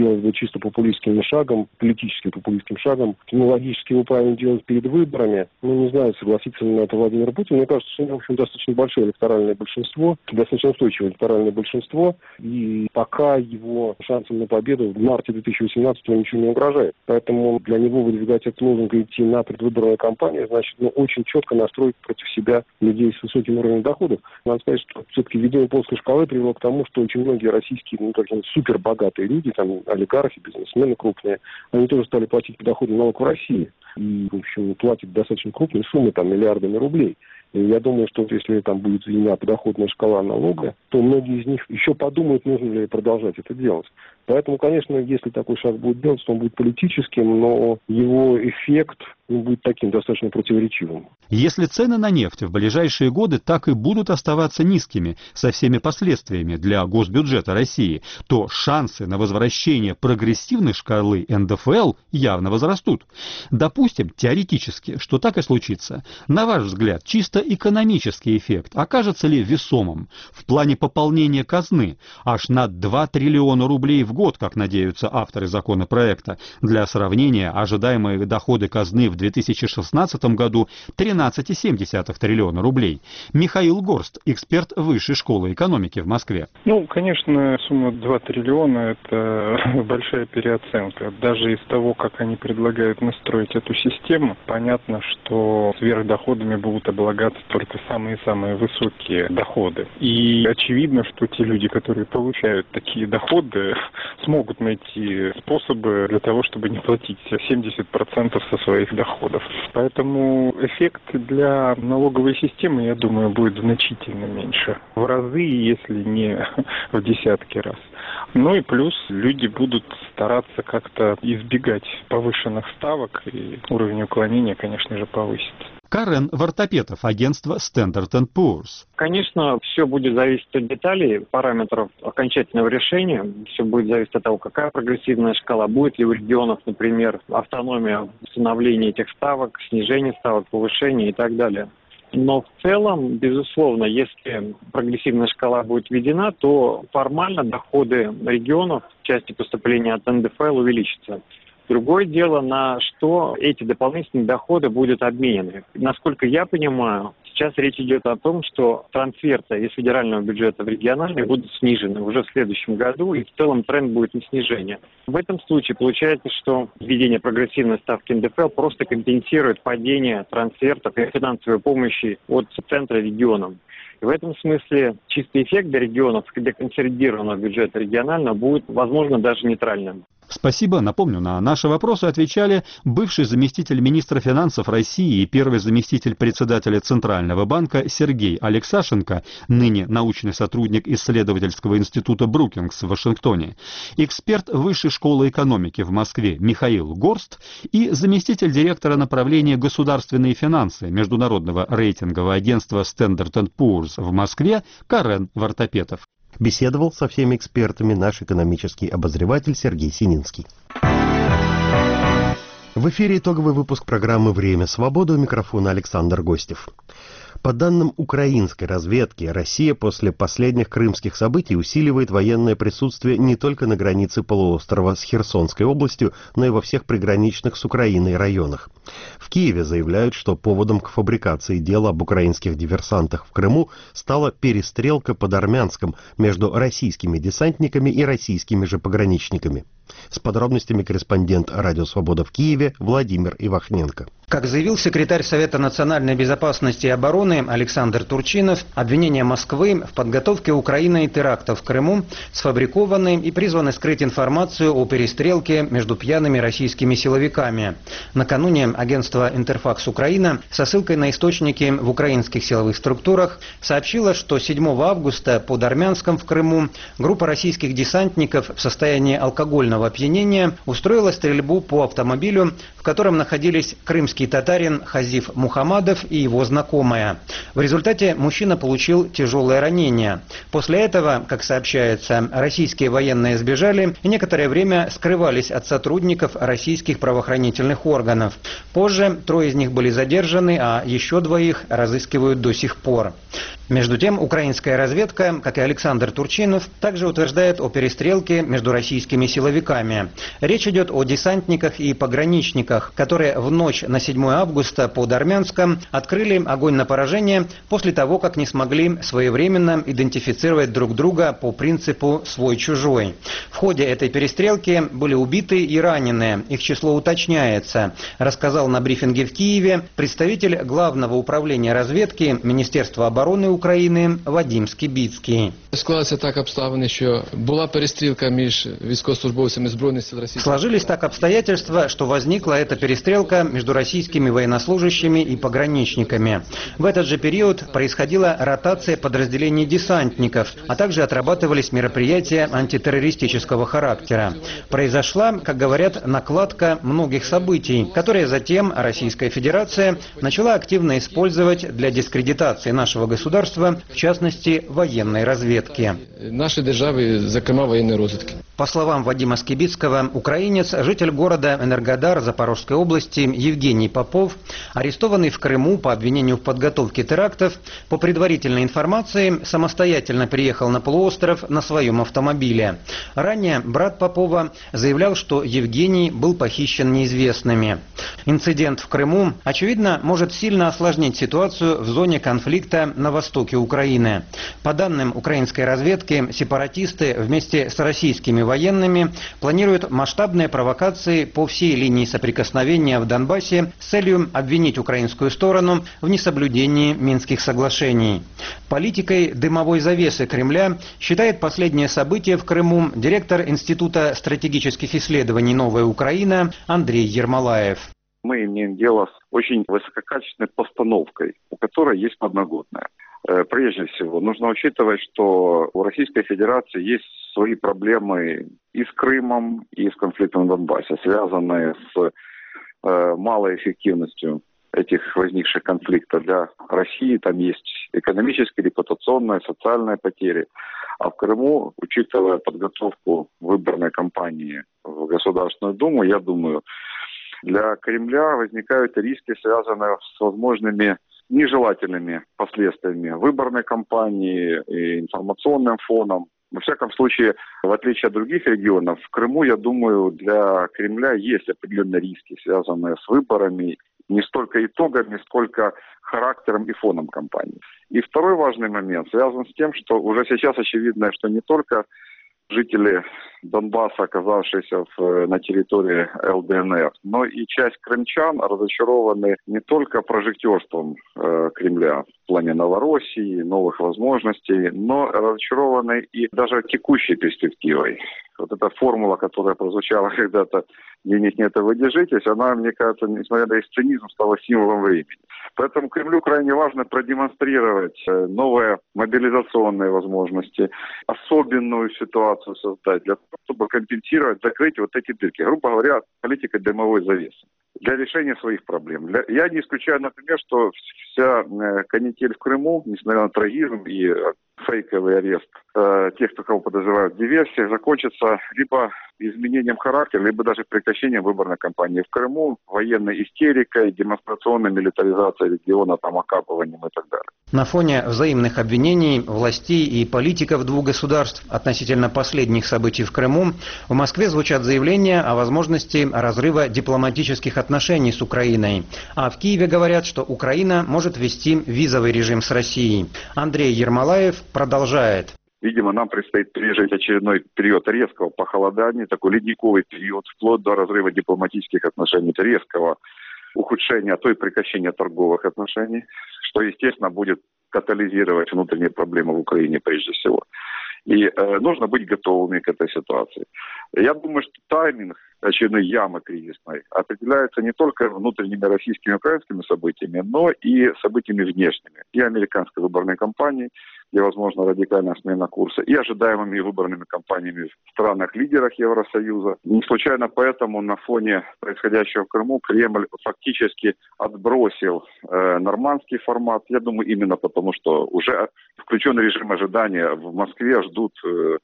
казалось бы, чисто популистским шагом, политически популистским шагом. Ну, логически его правильно делать перед выборами. Ну, не знаю, согласится ли на это Владимир Путин. Мне кажется, что у него, в общем, достаточно большое электоральное большинство, достаточно устойчивое электоральное большинство, и пока его шансам на победу в марте две тысячи восемнадцатого ничего не угрожает. Поэтому для него выдвигать этот лозунг и идти на предвыборную кампанию, значит, ну, очень четко настроить против себя людей с высоким уровнем доходов. Надо сказать, что все-таки введение плоской шкалы привело к тому, что очень многие российские, ну, такие супербогатые люди, там, олигархи, бизнесмены крупные, они тоже стали платить подоходный налог в России. И, в общем, платят достаточно крупные суммы, там, миллиардами рублей. И я думаю, что вот если там будет введена подоходная шкала налога, то многие из них еще подумают, нужно ли продолжать это делать. Поэтому, конечно, если такой шаг будет делать, то он будет политическим, но его эффект будет таким достаточно противоречивым. Если цены на нефть в ближайшие годы так и будут оставаться низкими, со всеми последствиями для госбюджета России, то шансы на возвращение прогрессивной шкалы эн дэ эф эл явно возрастут. Допустим, теоретически, что так и случится. На ваш взгляд, чисто экономический эффект окажется ли весомым в плане пополнения казны аж на два триллиона рублей в год, как надеются авторы законопроекта? Для сравнения, ожидаемые доходы казны в две тысячи шестнадцатом году тринадцать целых семь десятых триллиона рублей. Михаил Горст, эксперт Высшей школы экономики в Москве. Ну, конечно, сумма два триллиона – это большая переоценка. Даже из того, как они предлагают настроить эту систему, понятно, что сверхдоходами будут облагаться только самые-самые высокие доходы. И очевидно, что те люди, которые получают такие доходы, смогут найти способы для того, чтобы не платить семьдесят процентов со своих доходов. Поэтому эффект для налоговой системы, я думаю, будет значительно меньше. В разы, если не в десятки раз. Ну и плюс люди будут стараться как-то избегать повышенных ставок, и уровень уклонения, конечно же, повысится. Карен Вартапетов, агентство Standard энд Poor's. Конечно, все будет зависеть от деталей, параметров окончательного решения. Все будет зависеть от того, какая прогрессивная шкала, будет ли у регионов, например, автономия в установлении этих ставок, снижение ставок, повышение и так далее. Но в целом, безусловно, если прогрессивная шкала будет введена, то формально доходы регионов в части поступления от эн дэ эф эл увеличатся. Другое дело, на что эти дополнительные доходы будут обменены. Насколько я понимаю, сейчас речь идет о том, что трансферты из федерального бюджета в региональный будут снижены уже в следующем году, и в целом тренд будет на снижение. В этом случае получается, что введение прогрессивной ставки эн дэ эф эл просто компенсирует падение трансфертов и финансовой помощи от центра регионам. И в этом смысле чистый эффект для регионов, для консолидированного бюджета регионального, будет, возможно, даже нейтральным. Спасибо. Напомню, на наши вопросы отвечали бывший заместитель министра финансов России и первый заместитель председателя Центрального банка Сергей Алексашенко, ныне научный сотрудник исследовательского института Брукингс в Вашингтоне, эксперт Высшей школы экономики в Москве Михаил Горст и заместитель директора направления государственные финансы международного рейтингового агентства Standard энд Poor's в Москве Карен Вартапетов. Беседовал со всеми экспертами наш экономический обозреватель Сергей Сининский. В эфире итоговый выпуск программы «Время свободы», у микрофона Александр Гостев. По данным украинской разведки, Россия после последних крымских событий усиливает военное присутствие не только на границе полуострова с Херсонской областью, но и во всех приграничных с Украиной районах. В Киеве заявляют, что поводом к фабрикации дела об украинских диверсантах в Крыму стала перестрелка под Армянском между российскими десантниками и российскими же пограничниками. С подробностями корреспондент «Радио Свобода» в Киеве Владимир Ивахненко. Как заявил секретарь Совета национальной безопасности и обороны Александр Турчинов, обвинения Москвы в подготовке Украиной терактов в Крыму сфабрикованы и призваны скрыть информацию о перестрелке между пьяными российскими силовиками. Накануне агентство «Интерфакс Украина» со ссылкой на источники в украинских силовых структурах сообщило, что седьмого августа под Армянском в Крыму группа российских десантников в состоянии алкогольного опьянения устроила стрельбу по автомобилю, в котором находились крымский татарин Хазиф Мухамадов и его знакомая. В результате мужчина получил тяжелое ранение. После этого, как сообщается, российские военные сбежали и некоторое время скрывались от сотрудников российских правоохранительных органов. Позже трое из них были задержаны, а еще двоих разыскивают до сих пор. Между тем, украинская разведка, как и Александр Турчинов, также утверждает о перестрелке между российскими силовиками силовиками. Речь идет о десантниках и пограничниках, которые в ночь на седьмое августа под Армянском открыли огонь на поражение после того, как не смогли своевременно идентифицировать друг друга по принципу «свой-чужой». В ходе этой перестрелки были убиты и ранены. Их число уточняется, рассказал на брифинге в Киеве представитель Главного управления разведки Министерства обороны Украины Вадим Скибицкий. Склалися так обставини, що була перестрілка між військовослужбовцями Збройних сил Росії. Сложились так обстоятельства, что возникла эта перестрелка между российскими военнослужащими и пограничниками. В этот же период происходила ротация подразделений десантников, а также отрабатывались мероприятия антитеррористического характера. Произошла, как говорят, накладка многих событий, которые затем Российская Федерация начала активно использовать для дискредитации нашего государства, в частности, военной разведки. Нашей державы, закрема военной разведки. По словам Вадима Скибицкого, украинец, житель города Энергодар Запорожской области Евгений Попов, арестованный в Крыму по обвинению в подготовке терактов, по предварительной информации самостоятельно приехал на полуостров на своем автомобиле. Ранее брат Попова заявлял, что Евгений был похищен неизвестными. Инцидент в Крыму, очевидно, может сильно осложнить ситуацию в зоне конфликта на востоке Украины. По данным украинской разведки, сепаратисты вместе с российскими военными планируют масштабные провокации по всей линии соприкосновения в Донбассе с целью обвинить украинскую сторону в несоблюдении Минских соглашений. Политикой дымовой завесы Кремля считает последнее событие в Крыму директор Института стратегических исследований «Новая Украина» Андрей Ермолаев. Мы имеем дело с очень высококачественной постановкой, у которой есть подноготная. Прежде всего, нужно учитывать, что у Российской Федерации есть свои проблемы и с Крымом, и с конфликтом в Донбассе, связанные с э, малой эффективностью этих возникших конфликтов для России. Там есть экономические, репутационные, социальные потери. А в Крыму, учитывая подготовку выборной кампании в Государственную Думу, я думаю, для Кремля возникают риски, связанные с возможными нежелательными последствиями выборной кампании и информационным фоном. Во всяком случае, в отличие от других регионов, в Крыму, я думаю, для Кремля есть определенные риски, связанные с выборами, не столько итогами, сколько характером и фоном кампании. И второй важный момент связан с тем, что уже сейчас очевидно, что не только жители Донбасса, оказавшиеся в, на территории эл дэ эн эр, но и часть крымчан разочарованы не только прожектерством э, Кремля в плане Новороссии, новых возможностей, но разочарованы и даже текущей перспективой. Вот эта формула, которая прозвучала когда-то «денег нет, а вы держитесь», она, мне кажется, несмотря на весь цинизм, стала символом времени. Поэтому Кремлю крайне важно продемонстрировать новые мобилизационные возможности, особенную ситуацию создать для того, чтобы компенсировать, закрыть вот эти дырки. Грубо говоря, политика дымовой завесы для решения своих проблем. Для... Я не исключаю, например, что вся канитель в Крыму, несмотря на трагизм и фейковый арест э, тех, кто кого подозревают в диверсиях, закончится либо изменением характера, либо даже прекращением выборной кампании в Крыму, военной истерикой, демонстрационной милитаризацией региона, там, окапыванием и так далее. На фоне взаимных обвинений властей и политиков двух государств относительно последних событий в Крыму в Москве звучат заявления о возможности разрыва дипломатических отношений с Украиной. А в Киеве говорят, что Украина может ввести визовый режим с Россией. Андрей Ермолаев продолжает. Видимо, нам предстоит пережить очередной период резкого похолодания, такой ледниковый период, вплоть до разрыва дипломатических отношений, резкого ухудшения, а то и прекращения торговых отношений, что, естественно, будет катализировать внутренние проблемы в Украине прежде всего. И э, нужно быть готовыми к этой ситуации. Я думаю, что тайминг очередной ямы кризисной определяется не только внутренними российскими и украинскими событиями, но и событиями внешними. И американской выборной кампании, где возможно радикальная смена курса, и ожидаемыми выборными кампаниями в странах-лидерах Евросоюза. Не случайно поэтому на фоне происходящего в Крыму Кремль фактически отбросил э, нормандский формат. Я думаю, именно потому, что уже включен режим ожидания. В Москве ждут э,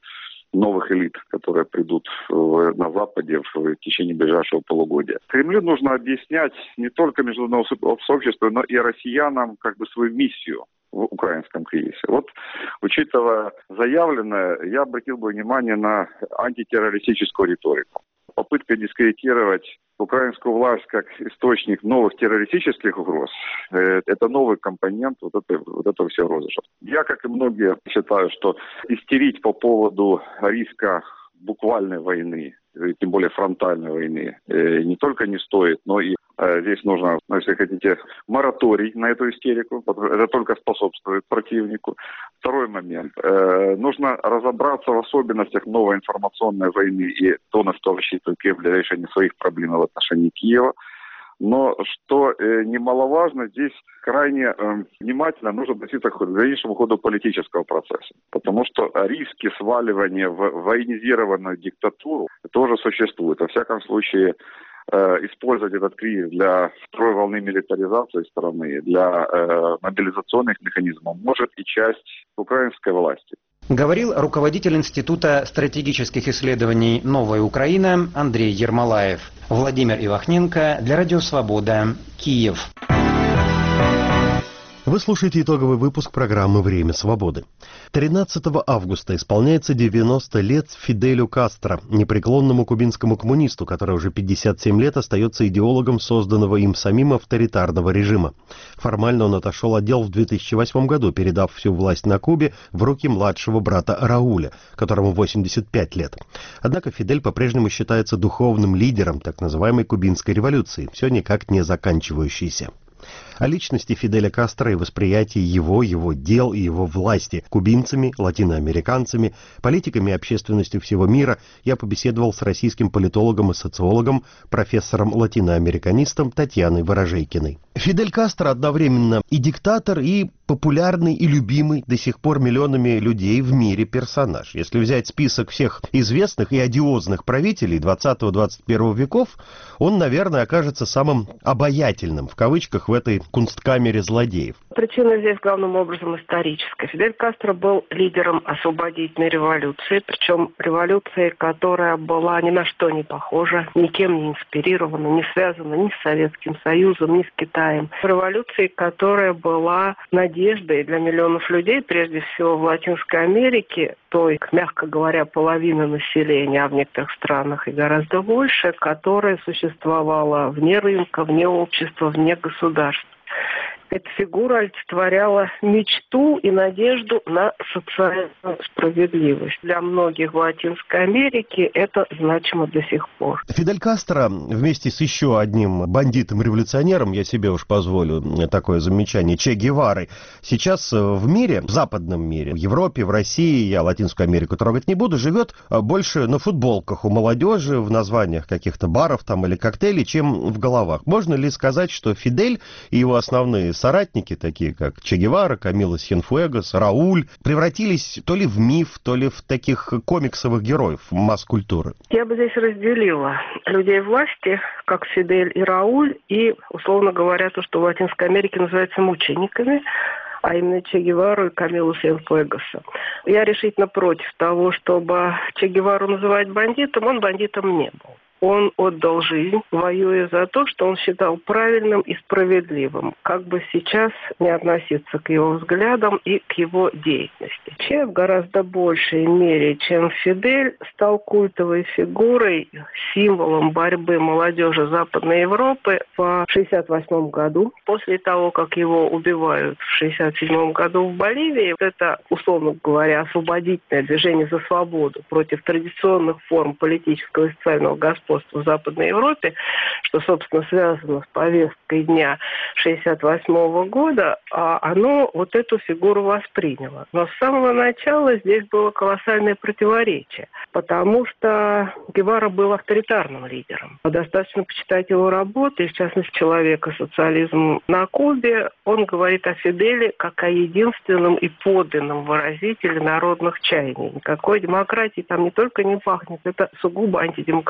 новых элит, которые придут в, на Западе в, в течение ближайшего полугодия. Кремлю нужно объяснять не только международному сообществу, но и россиянам как бы свою миссию в украинском кризисе. Вот, учитывая заявленное, я обратил бы внимание на антитеррористическую риторику. Попытка дискредитировать украинскую власть как источник новых террористических угроз, э, это новый компонент вот, этой, вот этого всего розыгрыша. Я, как и многие, считаю, что истерить по поводу риска буквальной войны, тем более фронтальной войны, э, не только не стоит, но и э, здесь нужно, ну, если хотите, мораторий на эту истерику, это только способствует противнику. Второй момент. Э, нужно разобраться в особенностях новой информационной войны и то, на что рассчитывает Киев для решения своих проблем в отношении Киева. Но, что э, немаловажно, здесь крайне э, внимательно нужно относиться к дальнейшему ходу политического процесса. Потому что риски сваливания в военизированную диктатуру тоже существуют. Во всяком случае, э, использовать этот кризис для второй волны милитаризации страны, для э, мобилизационных механизмов может и часть украинской власти. Говорил руководитель Института стратегических исследований «Новая Украина» Андрей Ермолаев. Владимир Ивахненко для Радио Свобода, Киев. Вы слушаете итоговый выпуск программы «Время свободы». тринадцатого августа исполняется девяносто лет Фиделю Кастро, непреклонному кубинскому коммунисту, который уже пятьдесят семь лет остается идеологом созданного им самим авторитарного режима. Формально он отошел от дел в две тысячи восьмом году, передав всю власть на Кубе в руки младшего брата Рауля, которому восемьдесят пять лет. Однако Фидель по-прежнему считается духовным лидером так называемой кубинской революции, все никак не заканчивающейся. О личности Фиделя Кастро и восприятии его, его дел и его власти кубинцами, латиноамериканцами, политиками и общественностью всего мира я побеседовал с российским политологом и социологом, профессором-латиноамериканистом Татьяной Ворожейкиной. Фидель Кастро одновременно и диктатор, и популярный и любимый до сих пор миллионами людей в мире персонаж. Если взять список всех известных и одиозных правителей двадцатого-двадцать первого веков, он, наверное, окажется самым обаятельным, в кавычках, в этой кунсткамере злодеев. Причина здесь главным образом историческая. Фидель Кастро был лидером освободительной революции, причем революции, которая была ни на что не похожа, никем не инспирирована, не связана ни с Советским Союзом, ни с Китаем. Революции, которая была надеждой для миллионов людей, прежде всего в Латинской Америке, той, мягко говоря, половины населения, а в некоторых странах и гораздо больше, которая существовала вне рынка, вне общества, вне государства. Эта фигура олицетворяла мечту и надежду на социальную справедливость. Для многих в Латинской Америке это значимо до сих пор. Фидель Кастро вместе с еще одним бандитом-революционером, я себе уж позволю такое замечание, Че Геварой, сейчас в мире, в западном мире, в Европе, в России, я Латинскую Америку трогать не буду, живет больше на футболках у молодежи, в названиях каких-то баров там или коктейлей, чем в головах. Можно ли сказать, что Фидель и его основные соратники, такие как Че Гевара, Камило Сьенфуэгос, Рауль, превратились то ли в миф, то ли в таких комиксовых героев масс-культуры? Я бы здесь разделила людей власти, как Фидель и Рауль, и, условно говоря, то, что в Латинской Америке называется мучениками, а именно Че Гевару и Камилу Сьенфуэгоса. Я решительно против того, чтобы Че Гевару называть бандитом, он бандитом не был. Он отдал жизнь, воюя за то, что он считал правильным и справедливым, как бы сейчас не относиться к его взглядам и к его деятельности. Че в гораздо большей мере, чем Фидель, стал культовой фигурой, символом борьбы молодежи Западной Европы в шестьдесят восьмом году. После того, как его убивают в шестьдесят седьмом году в Боливии, это, условно говоря, освободительное движение за свободу против традиционных форм политического и социального господства в Западной Европе, что, собственно, связано с повесткой дня шестьдесят восьмого года, а оно вот эту фигуру восприняло. Но с самого начала здесь было колоссальное противоречие, потому что Гевара был авторитарным лидером. Достаточно почитать его работы, в частности, «Человек и социализм на Кубе». Он говорит о Фиделе как о единственном и подлинном выразителе народных чаяний. Никакой демократии там не только не пахнет, это сугубо антидемократическое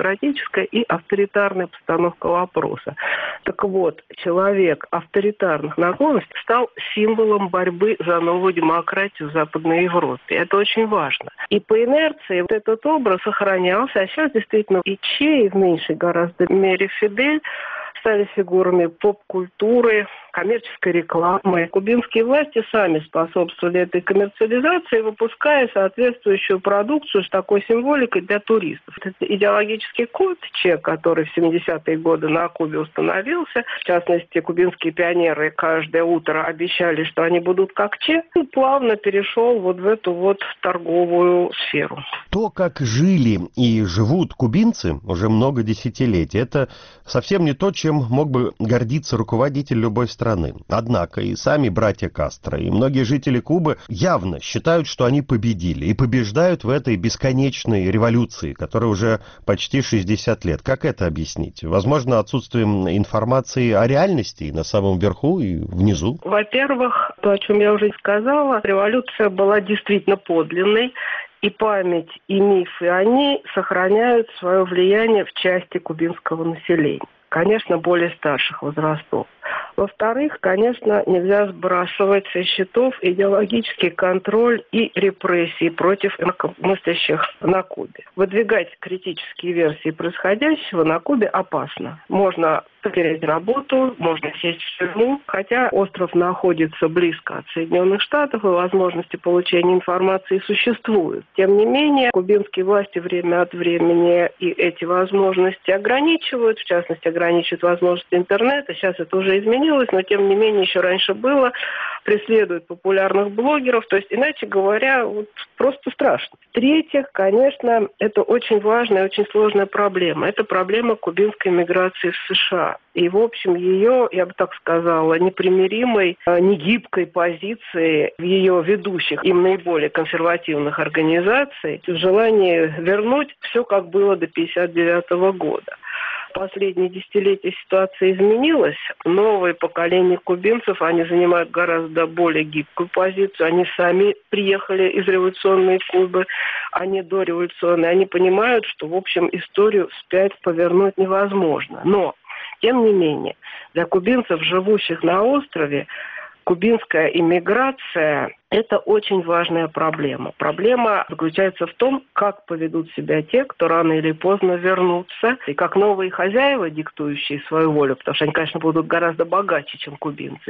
демократическая и авторитарная постановка вопроса. Так вот, человек авторитарных наклонностей стал символом борьбы за новую демократию в Западной Европе. Это очень важно. И по инерции вот этот образ сохранялся, а сейчас действительно и Че, и в меньшей гораздо мере Фидель стали фигурами поп-культуры, коммерческой рекламы. Кубинские власти сами способствовали этой коммерциализации, выпуская соответствующую продукцию с такой символикой для туристов. Это идеологический код Че, который в семидесятые годы на Кубе установился. В частности, кубинские пионеры каждое утро обещали, что они будут как Че, и плавно перешел вот в эту вот торговую сферу. То, как жили и живут кубинцы уже много десятилетий, это совсем не то, чем мог бы гордиться руководитель любой страны. Однако и сами братья Кастро, и многие жители Кубы явно считают, что они победили, и побеждают в этой бесконечной революции, которая уже почти шестьдесят лет. Как это объяснить? Возможно, отсутствием информации о реальности и на самом верху, и внизу? Во-первых, то, о чем я уже сказала, революция была действительно подлинной, и память, и мифы, они сохраняют свое влияние в части кубинского населения. Конечно, более старших возрастов. Во-вторых, конечно, нельзя сбрасывать со счетов идеологический контроль и репрессии против инакомыслящих на Кубе. Выдвигать критические версии происходящего на Кубе опасно. Можно потерять работу, можно сесть в тюрьму, хотя остров находится близко от Соединенных Штатов, и возможности получения информации существуют. Тем не менее, кубинские власти время от времени и эти возможности ограничивают, в частности, ограничивают возможности интернета. Сейчас это уже изменилось, но тем не менее еще раньше было, преследуют популярных блогеров, то есть, иначе говоря, вот просто страшно. В-третьих, конечно, это очень важная и очень сложная проблема. Это проблема кубинской миграции в США. И, в общем, ее, я бы так сказала, непримиримой, негибкой позиции в ее ведущих, им наиболее консервативных организаций, в желании вернуть все, как было до пятьдесят девятого года. Последние десятилетия ситуация изменилась. Новое поколение кубинцев, они занимают гораздо более гибкую позицию. Они сами приехали из революционной Кубы, они дореволюционные. Они понимают, что, в общем, историю вспять повернуть невозможно. Но, тем не менее, для кубинцев, живущих на острове, кубинская иммиграция – это очень важная проблема. Проблема заключается в том, как поведут себя те, кто рано или поздно вернутся, и как новые хозяева, диктующие свою волю, потому что они, конечно, будут гораздо богаче, чем кубинцы,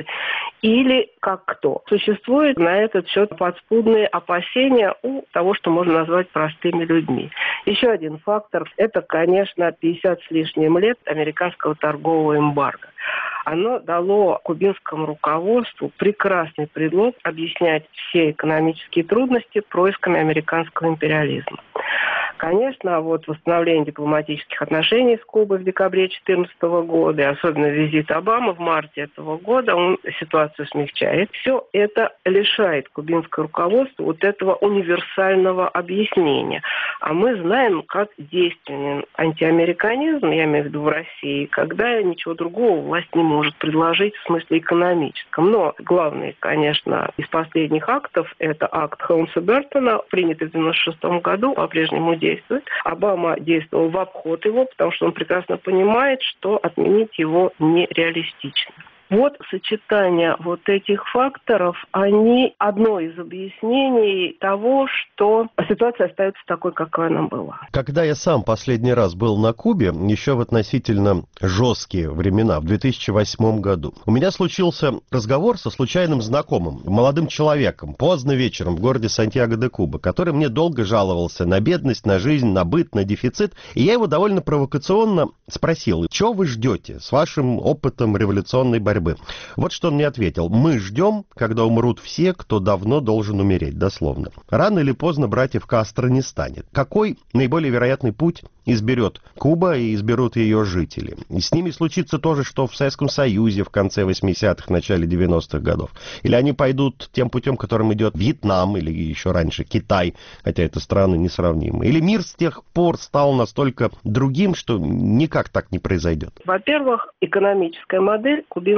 или как кто. Существуют на этот счет подспудные опасения у того, что можно назвать простыми людьми. Еще один фактор – это, конечно, пятьдесят с лишним лет американского торгового эмбарго. Оно дало кубинскому руководству прекрасный предлог объяснять все экономические трудности происками американского империализма. Конечно, вот восстановление дипломатических отношений с Кубой в декабре две тысячи четырнадцатого года, и особенно визит Обамы в марте этого года, он ситуацию смягчает. Все это лишает кубинское руководство вот этого универсального объяснения. А мы знаем, как действенен антиамериканизм, я имею в виду в России, когда ничего другого власть не может предложить в смысле экономическом. Но главный, конечно, из последних актов, это акт Холмса-Бертона, принятый в девяносто шестом году, по-прежнему действует. Обама действовал в обход его, потому что он прекрасно понимает, что отменить его нереалистично. Вот сочетание вот этих факторов, они одно из объяснений того, что ситуация остается такой, какая она была. Когда я сам последний раз был на Кубе, еще в относительно жесткие времена, в две тысячи восьмом году, у меня случился разговор со случайным знакомым, молодым человеком, поздно вечером в городе Сантьяго-де-Куба, который мне долго жаловался на бедность, на жизнь, на быт, на дефицит, и я его довольно провокационно спросил: чего вы ждете с вашим опытом революционной борьбы? Вот что он мне ответил: мы ждем, когда умрут все, кто давно должен умереть, дословно. Рано или поздно братьев Кастро не станет. Какой наиболее вероятный путь изберет Куба и изберут ее жители? И с ними случится то же, что в Советском Союзе в конце восьмидесятых, начале девяностых годов. Или они пойдут тем путем, которым идет Вьетнам, или еще раньше Китай, хотя это страны несравнимы. Или мир с тех пор стал настолько другим, что никак так не произойдет? Во-первых, экономическая модель кубинская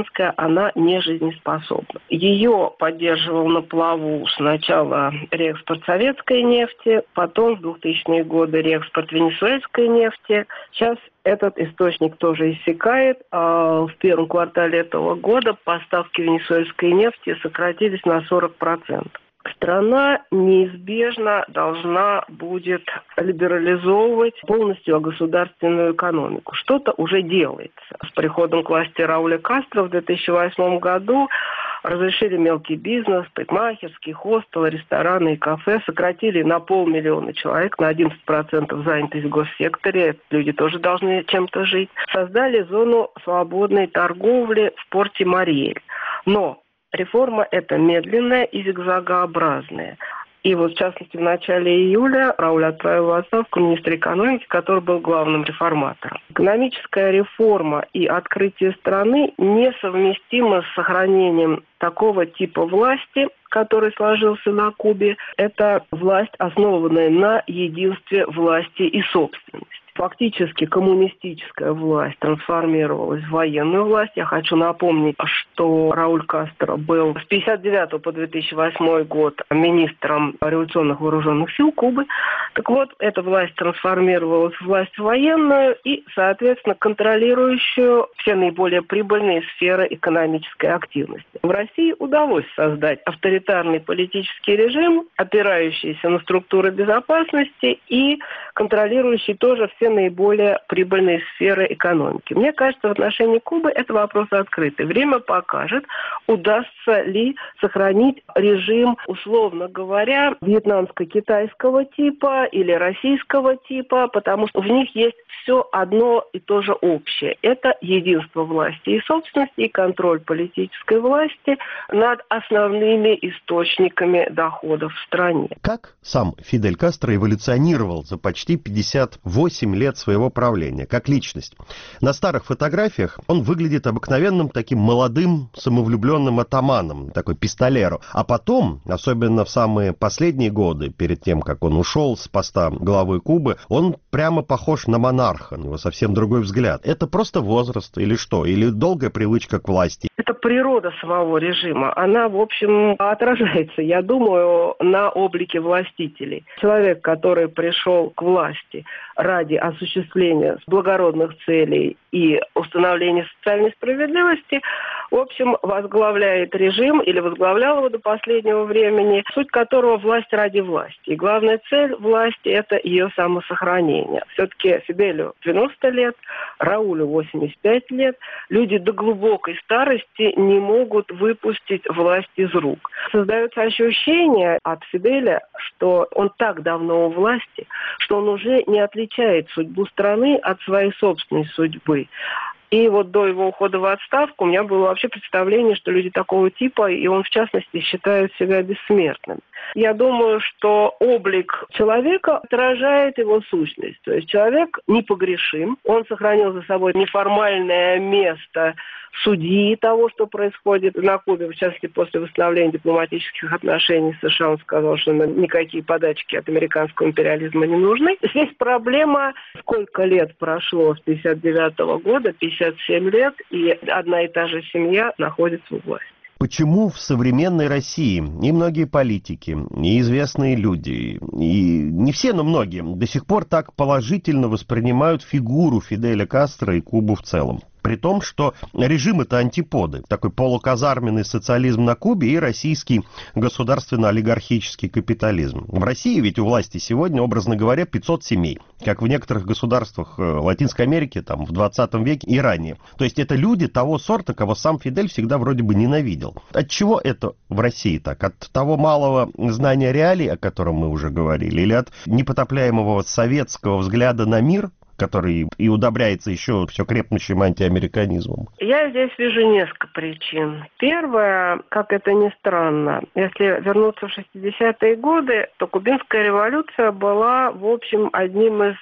гражданская, она не жизнеспособна. Ее поддерживал на плаву сначала реэкспорт советской нефти, потом в двухтысячные годы реэкспорт венесуэльской нефти. Сейчас этот источник тоже иссякает, а в первом квартале этого года поставки венесуэльской нефти сократились на сорок процентов. Страна неизбежно должна будет либерализовывать полностью государственную экономику. Что-то уже делается. С приходом к власти Рауля Кастро в две тысячи восьмом году разрешили мелкий бизнес, парикмахерские, хостелы, рестораны и кафе, сократили на полмиллиона человек, на одиннадцать процентов занятость в госсекторе, люди тоже должны чем-то жить. Создали зону свободной торговли в порте Мариэль. Но реформа эта медленная и зигзагообразная. И вот, в частности, в начале июля Рауль отправил в отставку министра экономики, который был главным реформатором. Экономическая реформа и открытие страны несовместимы с сохранением такого типа власти, который сложился на Кубе. Это власть, основанная на единстве власти и собственности. Фактически коммунистическая власть трансформировалась в военную власть. Я хочу напомнить, что Рауль Кастро был с пятьдесят девятого по две тысячи восьмой год министром революционных вооруженных сил Кубы. Так вот, эта власть трансформировалась в власть военную и, соответственно, контролирующую все наиболее прибыльные сферы экономической активности. В России удалось создать авторитарный политический режим, опирающийся на структуры безопасности и контролирующий тоже все наиболее прибыльные сферы экономики. Мне кажется, в отношении Кубы это вопрос открытый. Время покажет, удастся ли сохранить режим, условно говоря, вьетнамско-китайского типа или российского типа, потому что в них есть все одно и то же общее. Это единство власти и собственности и контроль политической власти над основными источниками доходов в стране. Как сам Фидель Кастро эволюционировал за почти пятьдесят восемь лет своего правления, как личность? На старых фотографиях он выглядит обыкновенным таким молодым, самовлюбленным атаманом, такой пистолеро. А потом, особенно в самые последние годы, перед тем, как он ушел с поста главы Кубы, он прямо похож на монарха, у него совсем другой взгляд. Это просто возраст или что? Или долгая привычка к власти? Это природа самого режима. Она, в общем, отражается, я думаю, на облике властителей. Человек, который пришел к власти ради осуществления благородных целей и установления социальной справедливости, в общем, возглавляет режим или возглавлял его до последнего времени, суть которого власть ради власти. И главная цель власти – это ее самосохранение. Все-таки Фиделю девяносто лет, Раулю восемьдесят пять лет. Люди до глубокой старости не могут выпустить власть из рук. Создается ощущение от Фиделя, что он так давно у власти, что он уже не отличает судьбу страны от своей собственной судьбы. И вот до его ухода в отставку у меня было вообще представление, что люди такого типа, и он в частности считает себя бессмертным. Я думаю, что облик человека отражает его сущность. То есть человек непогрешим, он сохранил за собой неформальное место судьи того, что происходит на Кубе, в частности, после восстановления дипломатических отношений с США, он сказал, что никакие подачки от американского империализма не нужны. Здесь проблема, сколько лет прошло с пятьдесят девятого года, пятьдесят семь лет, и одна и та же семья находится у власти. Почему в современной России и многие политики, и известные люди, и не все, но многие, до сих пор так положительно воспринимают фигуру Фиделя Кастро и Кубу в целом? При том, что режим это антиподы. Такой полуказарменный социализм на Кубе и российский государственно-олигархический капитализм. В России ведь у власти сегодня, образно говоря, пятьсот семей. Как в некоторых государствах Латинской Америки, там, в двадцатом веке и ранее. То есть это люди того сорта, кого сам Фидель всегда вроде бы ненавидел. От чего это в России так? От того малого знания реалий, о котором мы уже говорили? Или от непотопляемого советского взгляда на мир, который и удобряется еще все крепнущим антиамериканизмом? Я здесь вижу несколько причин. Первое, как это ни странно, если вернуться в шестидесятые годы, то кубинская революция была, в общем, одним из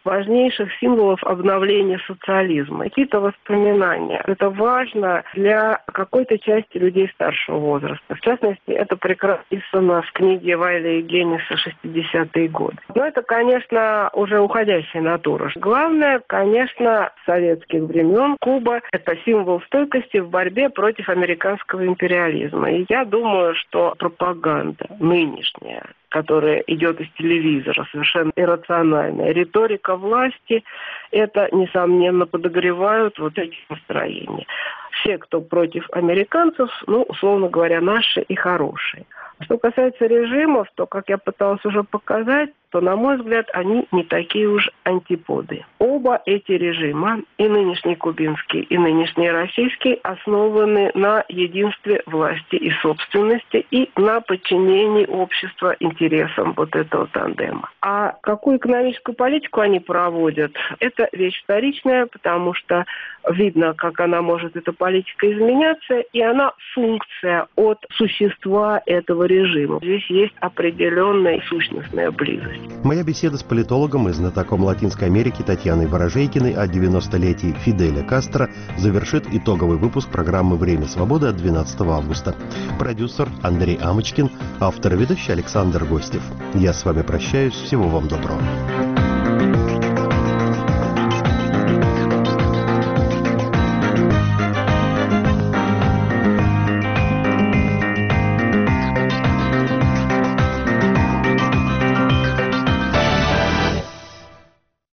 важнейших символов обновления социализма. Какие-то воспоминания. Это важно для какой-то части людей старшего возраста. В частности, это прекрасно написано в книге Вайля и Генниса «шестидесятые годы». Но это, конечно, уже уходящая натура. Главное, конечно, с советских времен Куба – это символ стойкости в борьбе против американского империализма. И я думаю, что пропаганда нынешняя, которая идет из телевизора, совершенно иррациональная, риторика власти, это, несомненно, подогревают вот эти настроения. Все, кто против американцев, ну, условно говоря, наши и хорошие. Что касается режимов, то, как я пыталась уже показать, то, на мой взгляд, они не такие уж антиподы. Оба эти режима, и нынешний кубинский, и нынешний российский, основаны на единстве власти и собственности и на подчинении общества интересам вот этого тандема. А какую экономическую политику они проводят, это вещь вторичная, потому что видно, как она может, эта политика, изменяться, и она функция от существа этого режима. Здесь есть определенная сущностная близость. Моя беседа с политологом и знатоком Латинской Америки Татьяной Ворожейкиной о девяностолетии Фиделя Кастро завершит итоговый выпуск программы «Время свободы» от двенадцатого августа. Продюсер Андрей Амочкин, автор и ведущий Александр Гостев. Я с вами прощаюсь. Всего вам доброго.